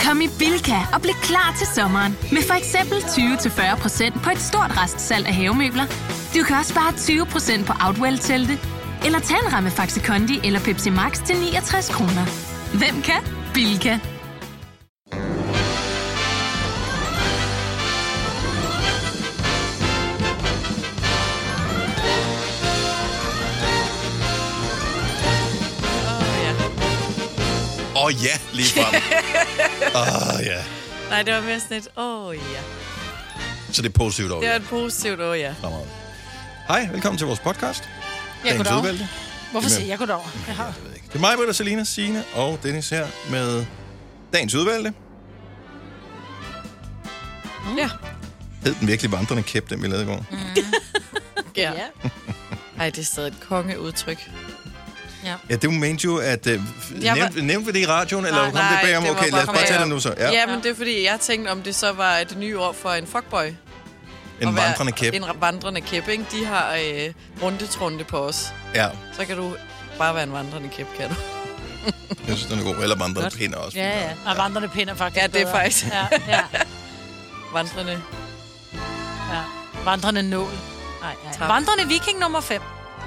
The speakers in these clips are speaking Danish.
Kom i Bilka og bliv klar til sommeren. Med for eksempel 20-40% på et stort restsalg af havemøbler. Du kan også spare 20% på Outwell-telte. Eller tag en ramme Faxi Kondi eller Pepsi Max til 69 kroner. Hvem kan? Bilka. Ja, lige frem. Ja. Nej, det var mere sådan et, ja. Så det er positivt over. Det er et positivt ja. Hej, velkommen til vores podcast. Ja, goddag. Hvorfor siger jeg goddag? Jeg ved ikke. Det er mig, Britta, Selina, Signe og Dennis her med dagens udvalgte. Ja. Hed den virkelig vandrende kæp, den vi lavede i går? Ja. Ej, det er stadig et kongeudtryk. Ja, det mente jo, at... Nævnte vi det i radioen, eller kom det bagom? Okay, lad os bare tage det nu så. Ja, men det er fordi, jeg tænkte, om det så var et nye ord for en fuckboy. En vandrende kæp. En vandrende kæp, ikke? De har rundetrunde på os. Ja. Så kan du bare være en vandrende kæp, kan du? Jeg synes, den er god. Eller vandrende pinder også. Ja. Og vandrende pinder faktisk. Ja, det er faktisk. Ja. Vandrende. Ja. Vandrende nål. Nej. Vandrende viking nummer 5.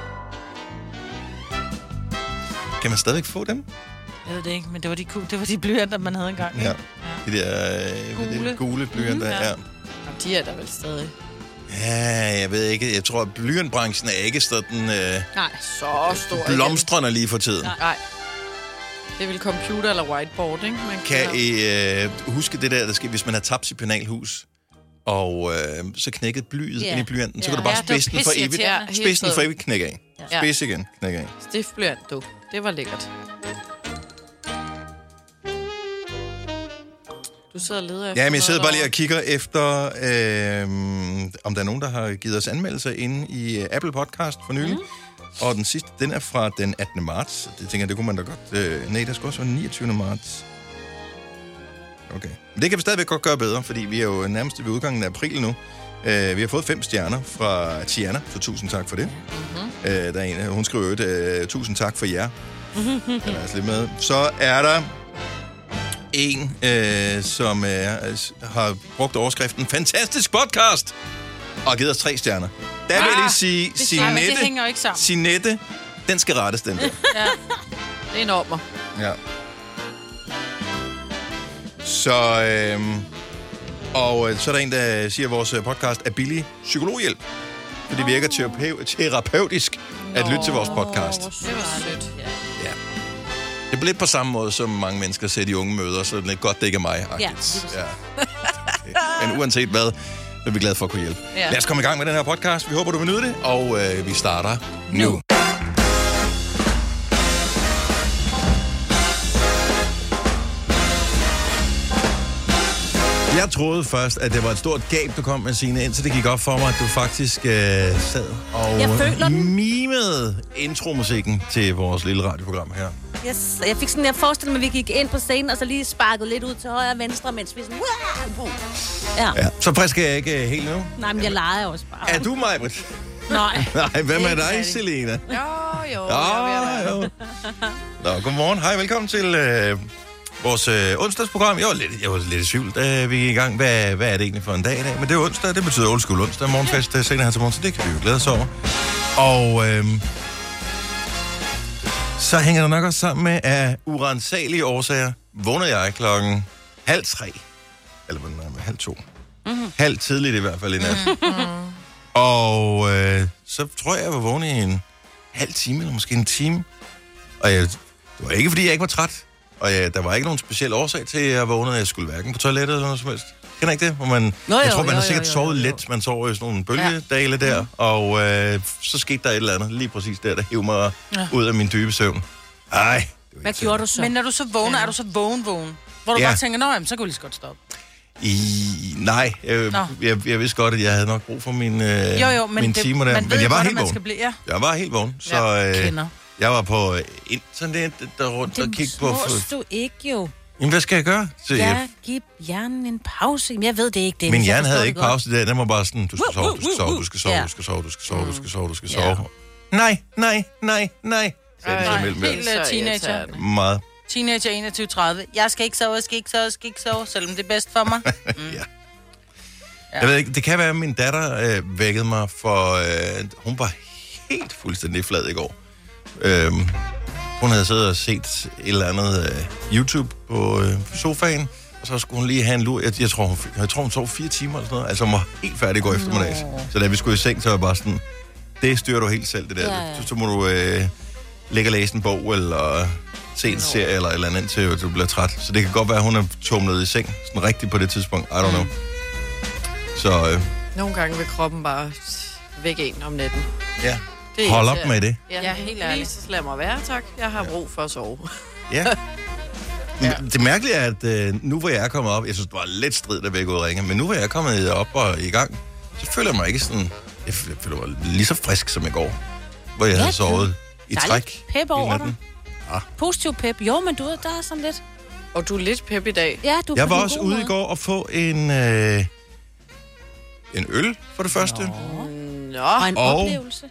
Kan man stadigvæk få dem? Jeg ved det ikke, men det var de blyanter, man havde engang. Ja. De der gule blyanter, ja. Og de er der vel stadig. Ja, jeg ved ikke. Jeg tror, at blyantbranchen er ikke sådan... Nej, så stor. Blomstrende lige for tiden. Nej. Det er vel computer eller whiteboard, ikke? Kan I huske det der sker, hvis man har tabt sit penalhus, og så knækket blyet ind i blyanten, så kan du bare spidse den for evigt. Spidse den for evigt knække af. Spids igen, knække af. Stiftblyant, du. Det var lækkert. Du sidder og leder efter... Ja, men jeg sidder bare lige og kigger efter, om der er nogen, der har givet os anmeldelser inde i Apple Podcast for nylig. Og den sidste, den er fra den 18. marts. Det tænker jeg, det kunne man da godt... nej, der skal også være 29. marts. Okay. Men det kan vi stadigvæk godt gøre bedre, fordi vi er jo nærmest ved udgangen af april nu. Vi har fået 5 stjerner fra Tiana, så tusind tak for det. Der er en, hun skriver tusind tak for jer. Den er altså lidt med. Så er der en, som har brugt overskriften Fantastisk podcast! Og givet os 3 stjerner. Der vil jeg lige sige, Sinette, den skal rettes, den der. Ja, det er en ommer. Ja. Så, og så er der en, der siger, at vores podcast er billig psykologhjælp. For det virker terapeutisk at lytte til vores podcast. Det var sødt, ja. Det bliver lidt på samme måde, som mange mennesker ser de unge møder, så det er lidt godt, det ikke er mig. Ja. Men uanset hvad, er vi glade for at kunne hjælpe. Ja. Lad os komme i gang med den her podcast. Vi håber, du vil nyde det, og vi starter nu. Jeg troede først, at det var et stort gab, du kom med, Signe, indtil det gik op for mig, at du faktisk sad og mimede intromusikken til vores lille radioprogram her. Yes. Jeg forestiller mig, at vi gik ind på scenen, og så lige sparkede lidt ud til højre og venstre, mens vi sådan... Ja. Så frisk er jeg ikke helt nu. Nej, men jeg leger også bare. Er du, Majbrit? Nej. Nej, hvem er dig, Selina? Jo. Nå, godmorgen. Hej, velkommen til vores onsdagsprogram. Jeg var lidt i tvivl, da vi gik i gang. Hvad er det egentlig for en dag i dag? Men det er onsdag, det betyder old school onsdag. Morgenfest senere her til morgen, så det kan vi jo glæde os over. Og så hænger det nok også sammen med, af uransagelige årsager vågner jeg 2:30. Eller 2:30. Halv tidligt i hvert fald i nat. Og så tror jeg var vågen i en halv time, eller måske en time. Og det var ikke, fordi jeg ikke var træt. Og der var ikke nogen speciel årsag til, at jeg vågnede. Jeg skulle hverken på toilettet eller noget som helst. Kender ikke det? Hvor man, jeg tror, man har sikkert sovet let. Man sover i sådan nogle bølgedale der. Og så skete der et eller andet lige præcis der hævde mig ud af min dybe søvn. Ej. Hvad gjorde du så? Men når du så vågner, er du så vågen? Hvor du bare tænker, så kunne vi lige så godt stoppe. Nej, jeg vidste godt, at jeg havde nok brug for min timer der. Men jeg var helt vågen. Jeg var helt vågen, så jeg var på internet der rundt og kiggede på... Det må du ikke jo. Jamen, hvad skal jeg gøre? Så giv hjernen en pause. Jeg ved det ikke. Det min hjerne havde ikke pause der. Den var bare sådan, du skal sove, du skal sove, du skal sove, du skal sove, du skal sove, du skal sove, du skal sove. Nej. Helt teenager. Meget. Teenager 21-30. Jeg skal ikke sove, selvom det er bedst for mig. Ja. Jeg ved ikke, det kan være, at min datter vækkede mig, for hun var helt fuldstændig flad i går. Hun havde siddet og set et eller andet YouTube på sofaen, og så skulle hun lige have en lur. Jeg tror, hun sov 4 timer eller sådan noget. Altså, hun var helt færdig i går eftermiddags. Så da vi skulle i seng, så var jeg bare sådan, det styrer du helt selv, det der. Ja. Så må du ligge og læse en bog, eller se en serie, eller et eller andet, til du bliver træt. Så det kan godt være, at hun er tumlet i seng, sådan rigtigt på det tidspunkt. I don't know. Så... Nogle gange vil kroppen bare vække en om natten. Ja. Hold op med det. Ja, helt ærligt. Så lad mig være, tak. Jeg har brug for at sove. Ja. Det mærkelige er, at nu hvor jeg er kommet op, jeg synes, det var lidt strid, da vi gik ud og ringe, men nu hvor jeg er kommet op og i gang, så føler jeg mig ikke sådan... Jeg føler mig lige så frisk som i går, hvor jeg havde sovet i træk. Pep over dig. Ja. Positiv pep. Jo, men der er sådan lidt... Og du er lidt pep i dag. Ja, jeg var også ude i går og få en øl, for det første. Nå. Og en oplevelse.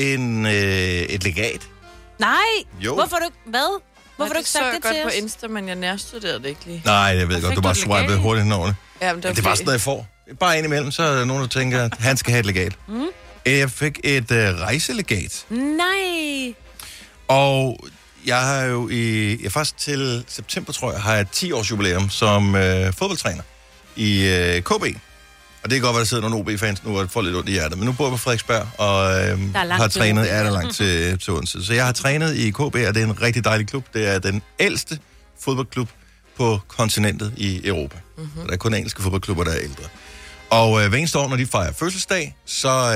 Et legat. Nej! Jo. Hvorfor du ikke sagt det til os? Det så godt på Insta, men jeg nærstuderede det ikke lige. Nej, jeg ved godt, du bare swipede hurtigt henover det. Ja, men det var sådan noget, jeg får. Bare indimellem, så er der nogen, der tænker, at han skal have et legat. Jeg fik et rejselegat. Nej! Og jeg har jo først til september, tror jeg, har jeg 10 års jubilæum som fodboldtræner i KB. Og det kan godt være, der sidder nogle OB-fans nu, og får lidt ondt i hjertet. Men nu bor jeg på Frederiksberg, og har trænet... Ja, der er langt til Odense. Så jeg har trænet i KB, og det er en rigtig dejlig klub. Det er den ældste fodboldklub på kontinentet i Europa. Mm-hmm. Der er kun engelske fodboldklubber, der er ældre. Og hver eneste år, når de fejrer fødselsdag, så...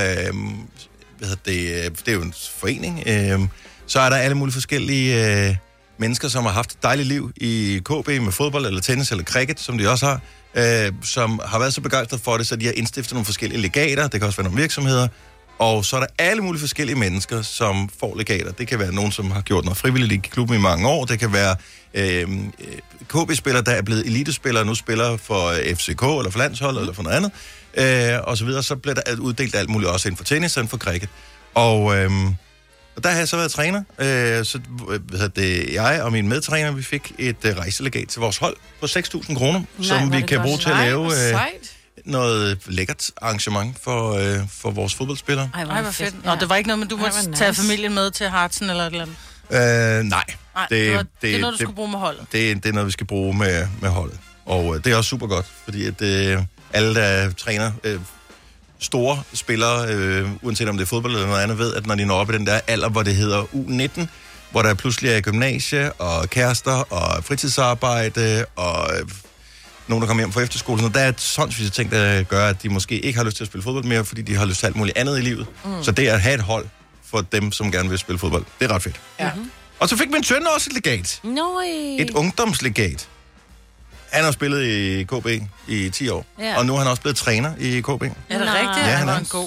det er jo en forening. Så er der alle mulige forskellige mennesker, som har haft et dejligt liv i KB med fodbold, eller tennis, eller cricket, som de også har. Som har været så begejstret for det, så de har indstiftet nogle forskellige legater. Det kan også være nogle virksomheder. Og så er der alle mulige forskellige mennesker, som får legater. Det kan være nogen, som har gjort noget frivilligt i klubben i mange år. Det kan være KB-spillere, der er blevet elitespillere, nu spiller for FCK, eller for landshold, eller for noget andet. Og så videre. Så bliver der uddelt alt muligt, også inden for tennis, og inden for cricket. Og der har jeg så været træner. Så jeg og min medtræner, vi fik et rejselegat til vores hold på 6.000 kroner, som vi kan bruge til at lave noget lækkert arrangement for vores fodboldspillere. Ej, hvor fedt. Nå, det var ikke noget, men du måtte tage familien med til Hartsen eller et eller andet? Nej. Det er noget, du skal bruge med holdet. Det er noget, vi skal bruge med holdet. Og det er også super godt, fordi at alle, der træner... store spillere, uanset om det er fodbold eller noget andet, ved, at når de når op i den der alder, hvor det hedder U19, hvor der pludselig er gymnasie og kærester og fritidsarbejde og nogen, der kommer hjem fra efterskole, der er sådan ting, der gør, at de måske ikke har lyst til at spille fodbold mere, fordi de har lyst til alt muligt andet i livet. Så det er at have et hold for dem, som gerne vil spille fodbold, det er ret fedt. Ja. Og så fik min søn også et legat. Et ungdomslegat. Han har spillet i KB i 10 år, og nu er han også blevet træner i KB. Er det rigtigt? Ja, han var er en god.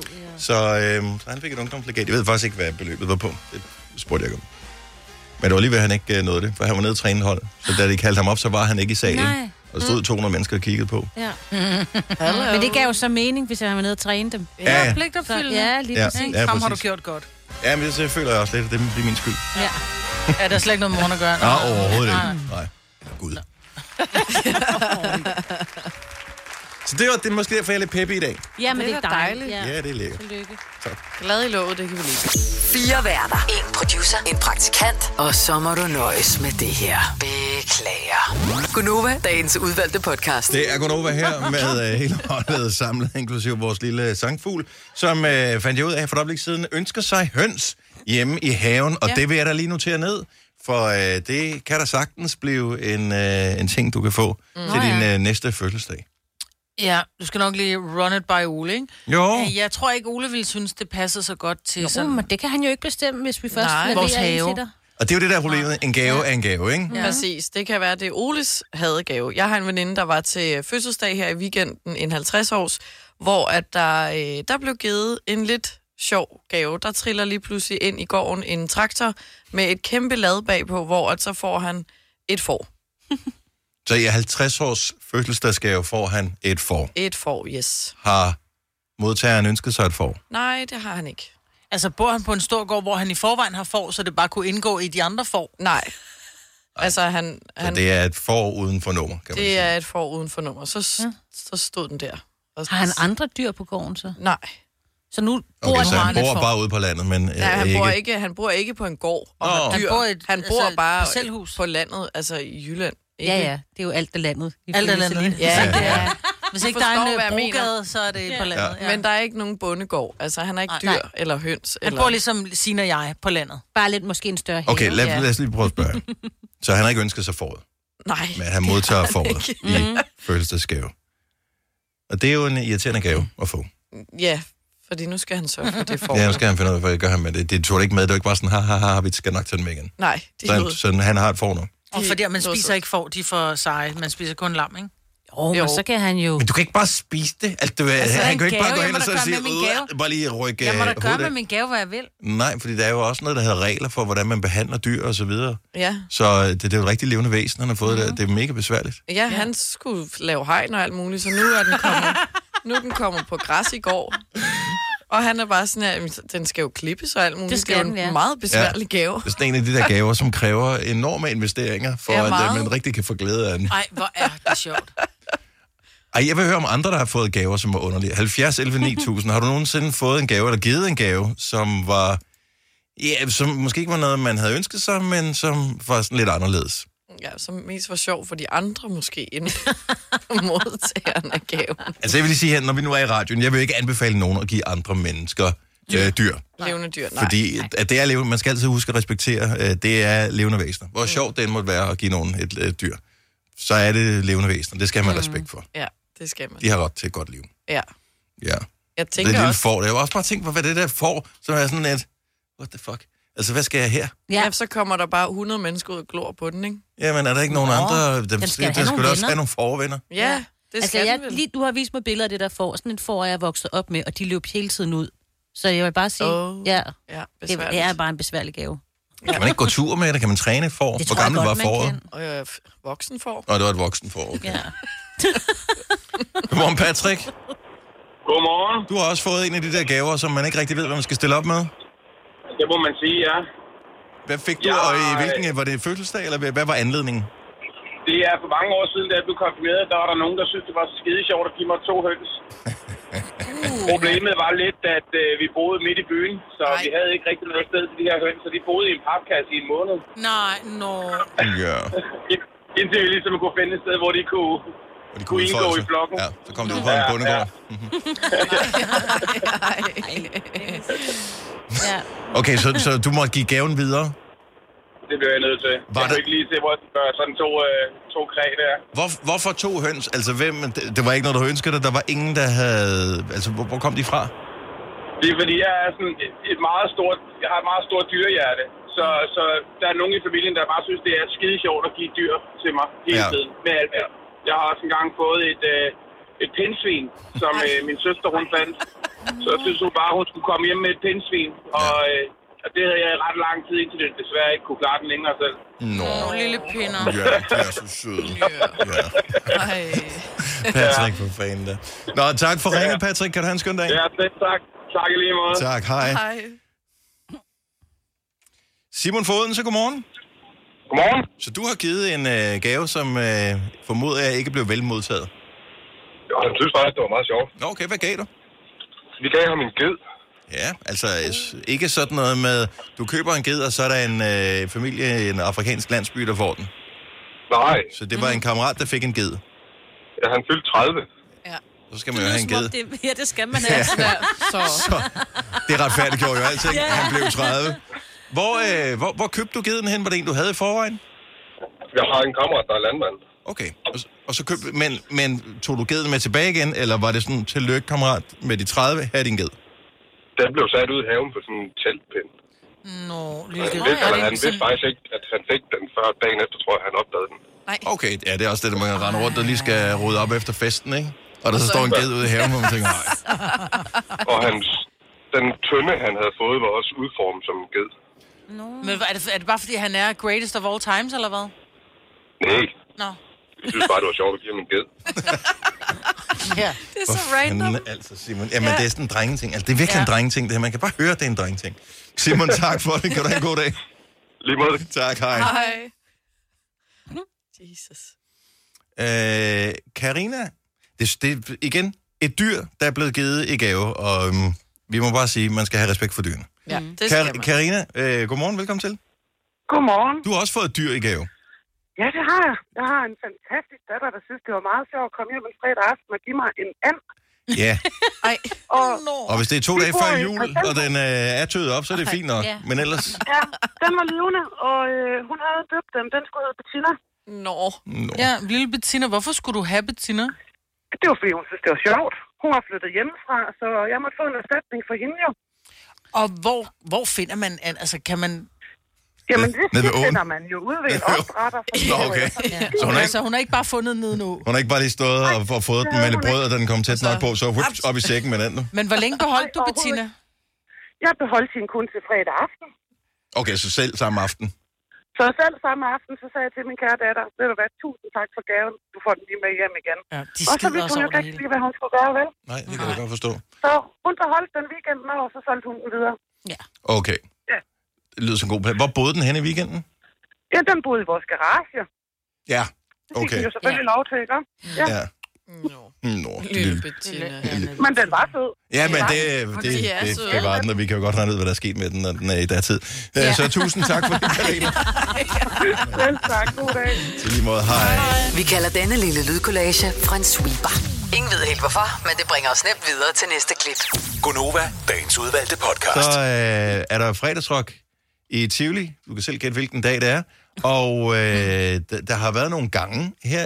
Så han fik et ungdomslegat. Jeg ved faktisk ikke, hvad beløbet var på. Det spurgte jeg ikke om. Men det var lige ved, at han ikke nåede det, for han var nede og træne hold. Så da de kaldte ham op, så var han ikke i salen. Og der stod 200 mennesker og kiggede på. Ja. Men det gav jo så mening, hvis han var nede og træne dem. Ja, pligtopfyldende. Ja, lige præcis. Ja, Ham har du gjort godt. Ja, men det føler jeg også lidt, at det er min skyld. Ja. Ja, der er slet ikke noget morgen at gøre. Nej, overhovedet ikke. Nej. Gud. Så det er måske derfor, jeg er lidt peppy i dag. Ja, men det er dejligt. Ja, det er lækkert. Tillykke. Tak. Glad i låget, det kan vi lide. 4 værter. 1 producer. 1 praktikant. Og så må du nøjes med det her. Beklager. Gunova, dagens udvalgte podcast. Det er Gunova her med hele holdet samlet, inklusive vores lille sangfugl, som fandt jeg ud af for et øjeblik siden, ønsker sig høns hjemme i haven, og det vil jeg da lige notere ned. For det kan der sagtens blive en ting, du kan få til din næste fødselsdag. Ja, du skal nok lige run it by Ole, ikke? Jo. Jeg tror ikke, Ole ville synes, det passede så godt til sådan... men det kan han jo ikke bestemme, hvis vi først vores leverer have. til dig. Og det er jo det der problemet. En gave er en gave, ikke? Ja. Præcis. Det kan være, det er Oles hadegave. Jeg har en veninde, der var til fødselsdag her i weekenden, en 50-års, hvor at der blev givet en lidt sjov gave. Der triller lige pludselig ind i gården en traktor med et kæmpe lad bagpå, hvor at så får han et får. Så i 50-års fødselsdagsgave får han et får. Et får, yes. Har modtageren ønsket sig et får? Nej, det har han ikke. Altså, bor han på en stor gård, hvor han i forvejen har får, så det bare kunne indgå i de andre får? Nej. Altså, han, det er et får uden for nummer, kan man sige. Det er et får uden for nummer. Så stod den der. Har han andre dyr på gården så? Nej. Så nu bor han bare ude på landet, men han bor ikke på en gård og har dyr. Han bor bare på landet, altså i Jylland. Ikke? Ja, det er jo alt det landet. Alt det landet. Ja, det er. Hvis ikke der er en brogade, så er det på landet. Ja. Men der er ikke nogen bondegård. Altså, han har ikke dyr eller høns. Han bor ligesom Signe og jeg på landet. Bare lidt måske en større have. Okay, lad os lige prøve at spørge. Så han har ikke ønsket sig foråret? Nej. Men han modtager foråret i fødselsdagsgave. Og det er jo en irriterende gave at få. Ja, fordi nu skal han sørge for det får. Ja, nu skal han finde ud af, hvad gør han med det. Det tog det ikke med. Det var ikke bare sådan, vi skal nok tage den med igen. Nej. Så han har et får nu. Og fordi man spiser ikke får, de får seje. Man spiser kun lam, ikke? Jo, men så kan han jo... Men du kan ikke bare spise det. Han kan ikke bare gå hen og så sige, bare lige rykke jeg må da gøre med min gave, hvad jeg vil. Nej, fordi der er jo også noget, der hedder regler for, hvordan man behandler dyr og så videre. Ja. Så det er jo et rigtig levende væsen, han har fået det. Det er mega besværligt. Ja, han skulle lave hegn og alt muligt, så nu er den kommet på græs i går. Og han er bare sådan her, den skal jo klippes og alt muligt. Det skal den, ja. En meget besværlig gave. Det er sådan en af de der gaver, som kræver enorme investeringer, for at man rigtig kan få glæde af den. Ej, hvor er det sjovt. Ej, jeg vil høre om andre, der har fået gaver, som var underlige. 70, 11, 9000. Har du nogensinde fået en gave, eller givet en gave, som var... Ja, som måske ikke var noget, man havde ønsket sig, men som var sådan lidt anderledes? Ja, som mest var sjov for de andre måske, end modtagerne af gaven. Altså, jeg vil lige sige her, når vi nu er i radioen, jeg vil ikke anbefale nogen at give andre mennesker dyr. Levende dyr, nej. Fordi at det er levende, man skal altid huske at respektere, det er levende væsener. Hvor sjovt det måtte være at give nogen et dyr, så er det levende væsener. Det skal man respekt for. Ja, det skal man. De har ret til et godt liv. Ja. Ja. Jeg tænker det lille også... får. Jeg har også bare tænkt på, hvad det der får, som er sådan et... What the fuck? Altså, hvad skal jeg her? Ja, så kommer der bare 100 mennesker ud og glor på den, ikke? Jamen, er der ikke nogen andre... Der skal også have nogle forvenner. Ja, det skal den vel. Lige, du har vist mig billeder af det der får. Sådan en får, jeg er vokset op med, og de løb hele tiden ud. Så jeg vil bare sige, det er bare en besværlig gave. Kan man ikke gå tur med det? Kan man træne et får? Hvor gammel var foråret? Voksen får. Og det var et voksen får, okay. Ja. Godmorgen, Patrick. Godmorgen. Du har også fået en af de der gaver, som man ikke rigtig ved, hvad man skal stille op med. Det må man sige, ja. Hvad fik du, og i hvilken, var det fødselsdag, eller hvad var anledningen? Det er for mange år siden, da jeg blev konfirmeret, der var der nogen, der syntes, det var så skide sjovt at give mig 2 høns. Problemet var lidt, at vi boede midt i byen, så vi havde ikke rigtig noget sted til de her høns, så de boede i en papkasse i en måned. Nej, Ja. Indtil vi ligesom kunne finde et sted, hvor de kunne indgå i flokken. Ja, så kom de ud på en bondegård. Ja. Okay, så du måtte give gaven videre? Det blev jeg nødt til. Jeg kunne ikke lige se, hvor sådan to kræ der. Hvorfor 2 høns? Altså, det var ikke noget, du ønskede dig? Der var ingen, der havde... Altså, hvor kom de fra? Det er fordi, jeg er sådan jeg har et meget stort dyrehjerte. Så der er nogen i familien, der bare synes, det er skide sjovt at give dyr til mig hele tiden. Med alt der. Jeg har også engang fået et pindsvin, som min søster hun fandt. Så jeg synes hun bare, hun skulle komme hjem med et pindsvin. Og det havde jeg ret lang tid, indtil det desværre ikke kunne klare den længere selv. Nå, lille pinder. Ja, det er så sød. Ja. Patrick, for fanden da. Nå, tak for ringen, Patrick. Kan du have en skøn dag? Ja, tak. Tak i lige måde. Tak, hej. Simon Foden, så godmorgen. Godmorgen. Så du har givet en gave, som formoder jeg ikke blev vel modtaget? Jo, jeg synes faktisk, det var meget sjovt. Okay, hvad gav du? Vi gav ham en ged. Ja, altså ikke sådan noget med, du køber en ged, og så er der en familie i en afrikansk landsby, der får den. Nej. Så det var en kammerat, der fik en ged. Ja, han fyldte 30. Ja. Så skal man jo have en ged. Ja, det skal man have. Så det retfærdiggjorde jo altid. Han blev 30. Hvor købte du geden hen? Var det en, du havde i forvejen? Jeg har en kammerat, der er landmand. Okay, og så købte, men tog du geden med tilbage igen, eller var det sådan, tillykke kammerat med de 30, her din ged? Den blev sat ud i haven på sådan en teltpind. Han vidste faktisk ikke, at han fik den før dagen efter, tror jeg, han opdagede den. Nej. Okay, ja, det er også det, der man render rundt og lige skal rydde op efter festen, ikke? Og der så står en ged ude i haven, hvor man tænker, nej. Og den tønde, han havde fået, var også udformet som en ged. No. Men er det bare, fordi han er greatest of all times, eller hvad? Nej. Nå. Jeg synes bare, det var sjovt at give ham en ged. Ja. Det er så random. Altså, Simon. Jamen, det er sådan en drengeting. Altså, det er virkelig en drengeting, det her. Man kan bare høre, at det er en drengeting. Simon, tak for det. Kan du have en god dag? Lige måde. Tak, hej. Hej. Jesus. Karina, det igen et dyr, der er blevet givet i gave, og vi må bare sige, at man skal have respekt for dyrene. Ja, det skal man. Karina, godmorgen, velkommen til. Godmorgen. Du har også fået et dyr i gave. Ja, det har jeg. Jeg har en fantastisk datter, der synes, det var meget sjovt at komme hjem en fredag aften og give mig en and. Ja. Ej. Og hvis det er 2 dage før jul, og den er tøet op, så er det fint nok. Ja. Men ellers... Ja, den var levende, og hun havde døbt den. Den skulle hedde Bettina. Nå. Ja, lille Bettina. Hvorfor skulle du have Bettina? Det var, fordi hun synes, det var sjovt. Hun var flyttet hjemmefra, så jeg måtte få en erstatning for hende jo. Og hvor finder man... Altså, kan man... Jamen, det finder man jo ude ved en opdrætter. Okay. Ja. Så hun har ikke bare fundet ned nu? Hun har ikke bare lige stået og fået den med lidt brød, og den kom tæt nok på, så op i sækken med den. Men hvor længe beholdt du Bettina? Jeg beholdt hende kun til fredag aften. Okay, så selv samme aften? Så selv samme aften, så sagde jeg til min kære datter, ved du hvad, 1000 tak for gaven, du får den lige med hjem igen. Ja, og så vidste hun jo ikke lige, hvad hun skulle gøre, vel? Nej, det kan jeg godt forstå. Så hun beholdt den weekenden, og så solgte hun den videre. Ja. Okay. Ja. Det lyder som en god plan. Hvor boede den henne i weekenden? Ja, den boede i vores garage. Ja, okay. Det fik den jo selvfølgelig lov til, ikke? Ja. Nå, lille Bettina. Men den var sød. Ja, men det var den, og vi kan jo godt regne ud, hvad der er sket med den, når den er i datid. Ja. Så tusind tak for det, Karina. Selv tak, god dag. Til lige måde, hej. Vi kalder denne lille lydkollage en sweeper. Ingen ved helt hvorfor, men det bringer os nemt videre til næste klip. Gonova, dagens udvalgte podcast. Så er der fredagsrock i Tivoli. Du kan selv gætte, hvilken dag det er. Og der har været nogle gange her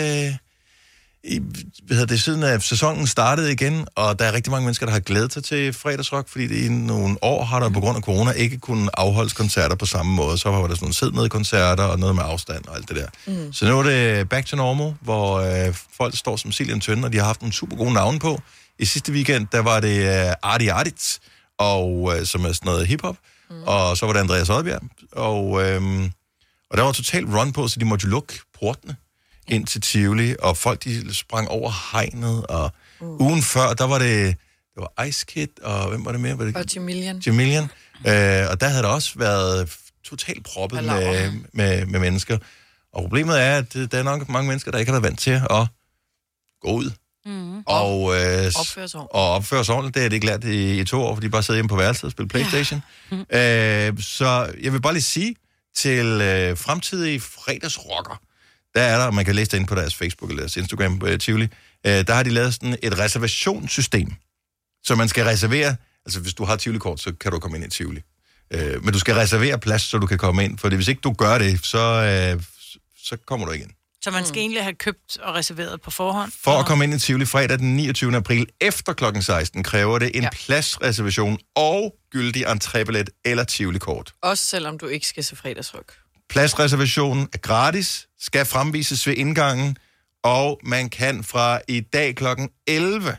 siden af sæsonen startede igen, og der er rigtig mange mennesker, der har glædet sig til fredagsrock, fordi det i nogle år har der på grund af corona ikke kunnet afholdes koncerter på samme måde. Så var der sådan nogle sid-ned-koncerter og noget med afstand og alt det der. Så nu er det back to normal, hvor folk står som sild i en tønde, og de har haft nogle super gode navne på. I sidste weekend, der var det Artie Artits, og som er sådan noget hiphop, og så var det Andreas Oddbjerg, og der var totalt run på, så de måtte jo lukke portene ind til Tivoli, og folk de sprang over hegnet, og ugen før, der var Ice Kid, og hvem var det mere? Og Jamilian. Og der havde der også været totalt proppet med mennesker. Og problemet er, at der er nok mange mennesker, der ikke har været vant til at gå ud. Og opføre sig ordentligt. Det er det ikke lært i 2 år, fordi de bare sidder hjemme på værelset og spiller PlayStation. Så jeg vil bare lige sige til fremtidige fredagsrocker, der er der, og man kan læse det ind på deres Facebook eller deres Instagram på Tivoli, der har de lavet sådan et reservationssystem. Så man skal reservere, altså hvis du har Tivoli-kort, så kan du komme ind i Tivoli. Men du skal reservere plads, så du kan komme ind, for hvis ikke du gør det, så kommer du igen. Så man skal egentlig have købt og reserveret på forhånd? For at komme ind i Tivoli fredag den 29. april efter kl. 16, kræver det en pladsreservation og gyldig entrébillet eller Tivoli-kort. Også selvom du ikke skal se fredagsrock. Pladsreservationen er gratis, skal fremvises ved indgangen, og man kan fra i dag kl. 11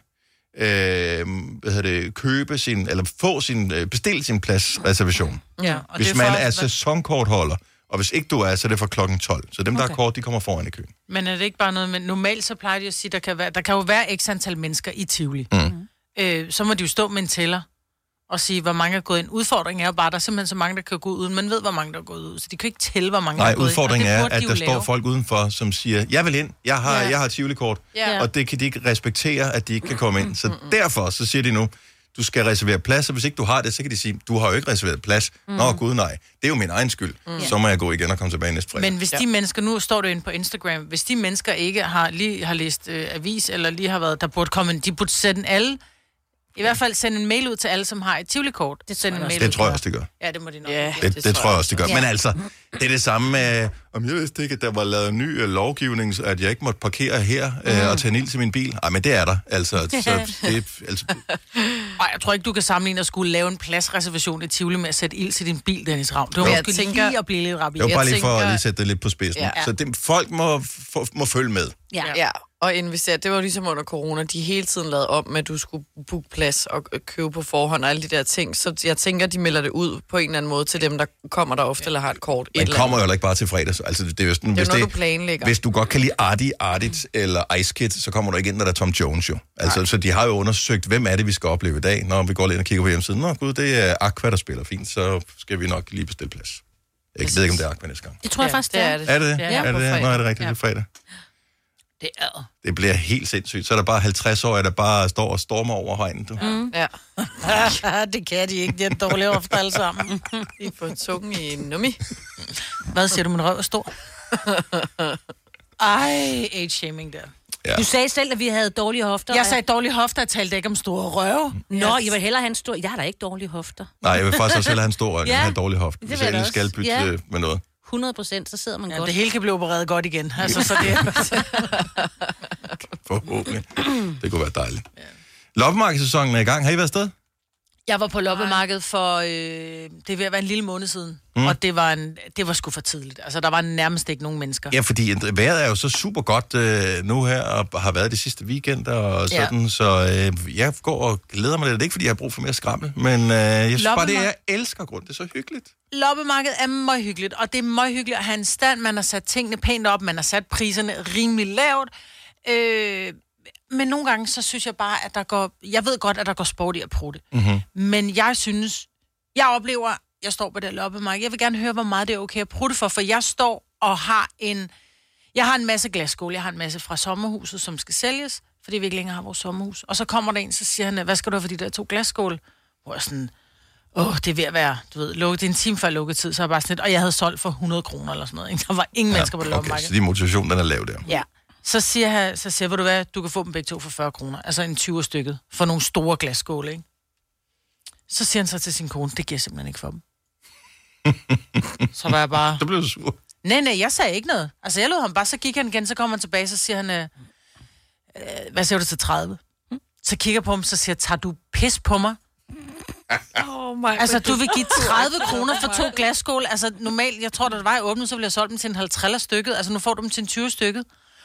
bestille sin pladsreservation. Ja, og hvis man er sæsonkortholder, og hvis ikke du er, så er det fra klokken 12. Så dem, der har kort, de kommer foran i køen. Men er det ikke bare noget, men normalt så plejer de at sige, der kan jo være x antal mennesker i Tivoli. Så må de jo stå med en tæller og sige, hvor mange er gået ind. Udfordringen er jo bare, der er simpelthen så mange, der kan gå ud uden. Man ved, hvor mange der er gået ud, så de kan ikke tælle, hvor mange der er gået ind. Nej, udfordringen er, at der står folk udenfor, som siger, jeg vil ind, jeg har Tivoli-kort, og det kan de ikke respektere, at de ikke kan komme ind. Så derfor, så siger de nu, du skal reservere plads, og hvis ikke du har det, så kan de sige, du har jo ikke reserveret plads. Nå, gud nej, det er jo min egen skyld. Så må jeg gå igen og komme tilbage næste fredag. Men hvis de mennesker, nu står det inde på Instagram, hvis de mennesker ikke har læst avis, eller lige har været, der burde komme de burde sende alle, i hvert fald sende en mail ud til alle, som har et Tivoli-kort. Det tror jeg også, det gør. Ja, det må de nok. Ja, det tror jeg også, det gør. Men altså, det er det samme med, om jeg vidste ikke, at der var lavet en ny lovgivning, at jeg ikke måtte parkere her og tage en ild til min bil. Ej, men det er der. Altså, jeg tror ikke, du kan sammenligne at skulle lave en pladsreservation i Tivoli med at sætte ild til din bil, Dennis Ravn. Det var måske lige at blive lidt rabiat. Det var bare lige for at lige sætte det lidt på spidsen. Ja. Så folk må følge med. Ja. Og investere. Det var ligesom under corona, de hele tiden lavede om med, at du skulle booke plads og købe på forhånd og alle de der ting. Så jeg tænker, de melder det ud på en eller anden måde til dem, der kommer der ofte eller har et kort. Man kommer jo ikke bare til fredags. Altså, det er jo sådan, det er noget, du planlægger. Hvis du godt kan lide Artits eller Ice Kid, så kommer du ikke ind, når der er Tom Jones jo. Altså, så de har jo undersøgt, hvem er det, vi skal opleve i dag, når vi går ind og kigger på hjemmesiden. Nå gud, det er Aqua, der spiller fint, så skal vi nok lige bestille plads. Jeg ved ikke, om det er Aqua næste gang. Det tror jeg faktisk, det er. Er det det? Ja, er det det? Nå, er det rigtigt, det er fredag. Det er det bliver helt sindssygt. Så er der bare 50-årige, der bare står og stormer over hegnen. Ja. Det kan de ikke. De er dårlige ofte alle sammen. De får tungen i en nummi. Hvad siger du, min røv er stor? Ej, age-shaming der. Ja. Du sagde selv, at vi havde dårlige hofter. Jeg sagde dårlige hofter, jeg talte ikke om store røve. Nå, jeg vil hellere have en stor... Jeg har da ikke dårlige hofter. Nej, jeg vil faktisk også hellere have en stor røv, have en dårlig hofte. Det hvis jeg endelig skal bytte med noget. 100%, så sidder man godt. Det hele kan blive opereret godt igen. Altså, så det forhåbentlig. Det kunne være dejligt. Ja. Loppemarkedssæsonen er i gang. Har I været afsted? Jeg var på loppemarkedet for, det er ved at være en lille måned siden, og det var sgu for tidligt. Altså, der var nærmest ikke nogen mennesker. Ja, fordi vejret er jo så super godt nu her, og har været de sidste weekender og sådan, så jeg går og glæder mig lidt. Det er ikke, fordi jeg har brug for mere skrammel, men jeg synes bare, det jeg elsker grund. Det er så hyggeligt. Loppemarkedet er meget hyggeligt, og det er meget hyggeligt at have en stand. Man har sat tingene pænt op, man har sat priserne rimelig lavt. Men nogle gange, så synes jeg bare, at jeg ved godt, at der går sport i at prutte. Mm-hmm. Men jeg oplever, jeg står på det loppemarked. Jeg vil gerne høre, hvor meget det er okay at prutte for jeg står og har en masse glasskål. Jeg har en masse fra sommerhuset, som skal sælges, fordi vi ikke længere har vores sommerhus. Og så kommer der en, så siger han, hvad skal du have for de der 2 glasskål? Hvor jeg sådan, det er ved at være, du ved, det er en time før lukketid, så er jeg bare sådan lidt, og jeg havde solgt for 100 kroner eller sådan noget. Der var ingen mennesker på det loppemarked. Så din motivation, den er lav der. Ja. Så siger jeg, du hvad, du kan få dem begge 2 for 40 kroner. Altså en 20'er stykket. For nogle store glasskåle, ikke? Så siger han så til sin kone, det giver simpelthen ikke for dem. Så var jeg bare... Så blev du sur. Nej, jeg sagde ikke noget. Altså jeg lod ham bare, så gik han igen, så kommer han tilbage, så siger han, hvad siger du til 30? Så kigger jeg på ham, så siger jeg, tager du pis på mig? Altså, du vil give 30 kroner for 2 glasskål. Altså, normalt, jeg tror, da det var i åbnet, så ville jeg solgt dem til en 50 stykket. Altså, nu får du dem til en 20 stykket.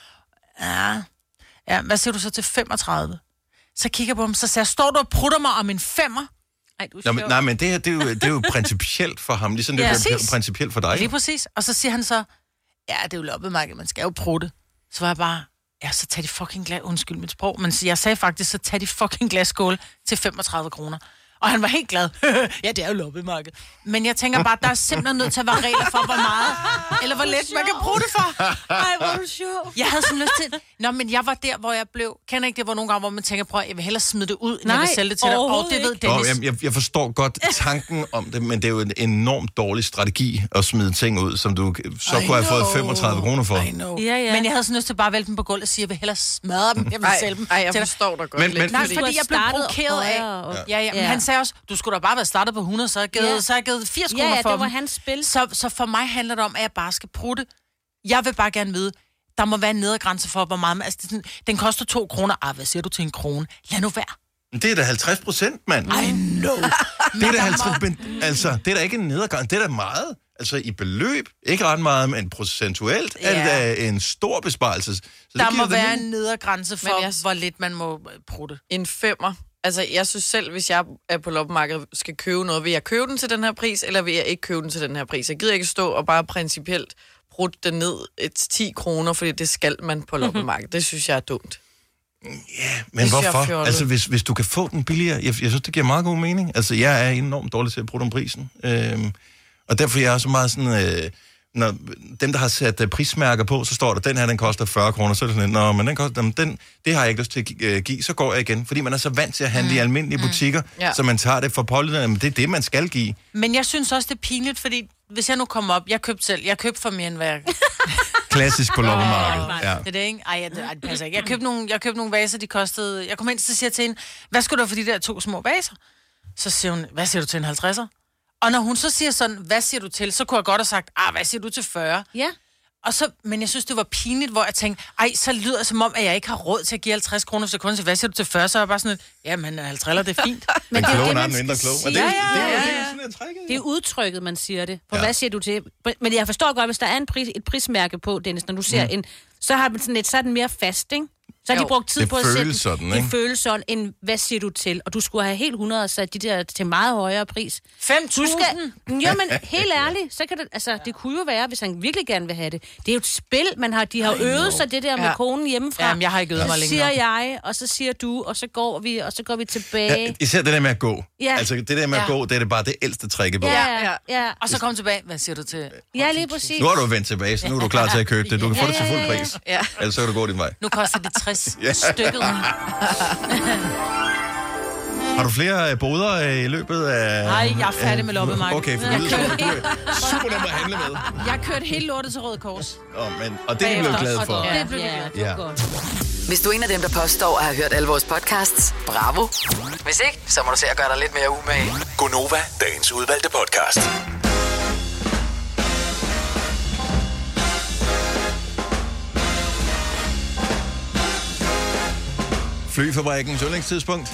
Ja, hvad siger du så til 35? Så kigger jeg på ham, så siger jeg, står du og prutter mig om en 5'er? Nej, men det er jo principielt for ham, ligesom det er principielt for dig. Lige præcis. Og så siger han så, ja, det er jo loppemarked, man skal jo prutte. Så var jeg bare, ja, så tag de fucking glas, undskyld mit sprog, men jeg sagde faktisk, så tag de fucking glasskål til 35 kroner. Og han var helt glad. Ja, det er jo loppemarked. Men jeg tænker bare, der er simpelthen nødt til at være regler for, hvor meget, eller hvor lidt man kan bruge det for. Ej, hvor er du sjov. Jeg havde sådan lyst til... Nå, men jeg var der, hvor jeg blev... Kender ikke det, hvor nogle gange, hvor man tænker, prøv, jeg vil hellere smide det ud, end jeg vil sælge det til dig. Og det ved Dennis. Jeg forstår godt tanken om det, men det er jo en enormt dårlig strategi at smide ting ud, som du så kunne have fået 35 kroner for. Ja. Men jeg havde sådan lyst til bare at vælte dem på gulvet og sige, jeg vil hellere smadre dem, jeg vil sælge dem. Ej, jeg forstår dig godt lidt. Nej, fordi jeg blev provokeret af... Ja, men han sagde også, du skulle da bare være startet på 100, så har jeg givet 80 kroner for dem. Ja, det var hans spil. Så for mig handler det om, at jeg bare skal prutte. Jeg vil bare gerne vide, der må være en nedergrænse for, hvor meget... Altså, den koster 2 kroner. Hvad siger du til 1 krone? Lad nu være. Det er da 50%, mand. I know. Det er da 50%. Altså, det er da ikke en nedergrænse. Det er da meget. Altså, i beløb. Ikke ret meget, men procentuelt er det da en stor besparelse. Så der må være en nedergrænse for, hvor lidt man må prutte. En 5'er. Altså, jeg synes selv, hvis jeg er på loppemarkedet, skal købe noget, vil jeg købe den til den her pris, eller vil jeg ikke købe den til den her pris? Jeg gider ikke stå og bare principielt prutte den ned 10 kroner, fordi det skal man på loppemarkedet. Det synes jeg er dumt. Ja, men hvorfor? Altså, hvis du kan få den billigere, jeg synes, det giver meget god mening. Altså, jeg er enormt dårlig til at prutte om prisen. Og derfor er jeg også meget sådan... Når dem, der har sat prismærker på, så står der, den her, den koster 40 kroner, så er det sådan, men den koster, det har jeg ikke lyst til at give, så går jeg igen. Fordi man er så vant til at handle i almindelige butikker, så man tager det for pålydende, men det er det, man skal give. Men jeg synes også, det er pinligt, fordi hvis jeg nu kommer op, jeg købte for mere end hvad jeg... Klassisk på loppemarkedet. Ja. Det er det, ikke? Ej, det passer ikke. Jeg købte nogle vaser, de kostede... Jeg kom ind, så siger jeg til hende, hvad skulle du for de der 2 små vaser? Så siger hun, hvad siger du til en 50'er? Og når hun så siger sådan, hvad siger du til, så kunne jeg godt have sagt, hvad siger du til 40? Ja. Og så, men jeg synes, det var pinligt, hvor jeg tænkte, så lyder det som om, at jeg ikke har råd til at give 50 kroner, så kun til, hvad siger du til 40? Så er jeg bare sådan, men 50, det er fint. Men klogen er den mindre klog. Det er udtrykket, man siger det. For hvad siger du til? Men jeg forstår godt, hvis der er et prismærke på, Dennis, når du ser en, så har man sådan så er den mere fast, ikke? Så har de brugt tid på at sætte... Sådan, det føles sådan, en, hvad siger du til? Og du skulle have helt 100 sat de der til meget højere pris. 5.000? Jamen, helt ærligt, så kan det... Altså, det kunne jo være, hvis han virkelig gerne vil have det. Det er jo et spil, de har øvet sig det der med konen hjemmefra. Jamen, jeg har ikke øvet mig længere. Så siger jeg, og så siger du, og så går vi tilbage. Ja, især det der med at gå. Ja. Altså, det der med at gå, det er bare det ældste trick i bogen. Ja. Og så kom tilbage. Hvad siger du til? Ja, lige præcis. Nu har du vendt tilbage, så nu er du klar til at købe det. Du kan få det til fuld pris. Ja. Ellers så kan du gå din vej. Nu koster det 60 stykket. Har du flere boder i løbet af... Nej, jeg er færdig med loppemarkedet. Okay, for du er super nem at handle med. Jeg kørte helt lortet til Røde Kors. Og det er du blevet glad for. Det blev jeg glad for. Hvis du er en af dem, der påstår at have hørt alle vores podcasts, bravo. Hvis ikke, så må du se at gøre dig lidt mere umage. Gonova, dagens udvalgte podcast. Flyfabrikkens yndlingstidspunkt.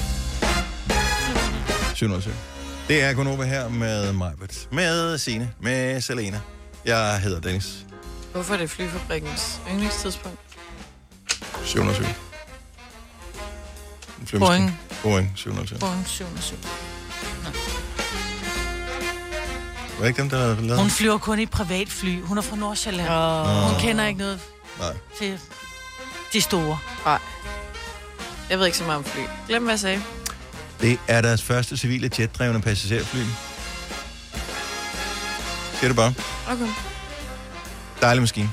707. Det er Gonova her med Majbert, med Signe, med Selena. Jeg hedder Dennis. Hvorfor er det Flyfabrikkens yndlingstidspunkt? 707. Boeing 707. Boeing 707. Var ikke dem, der havde lavet? Hun flyver kun i privatfly. Hun er fra Nordsjælland. Hun kender ikke noget til de store. Nej. Jeg ved ikke så meget om fly. Glem, hvad jeg sagde. Det er deres første civile jetdrevne passagerfly. Siger det bare. Okay. Dejlig maskine.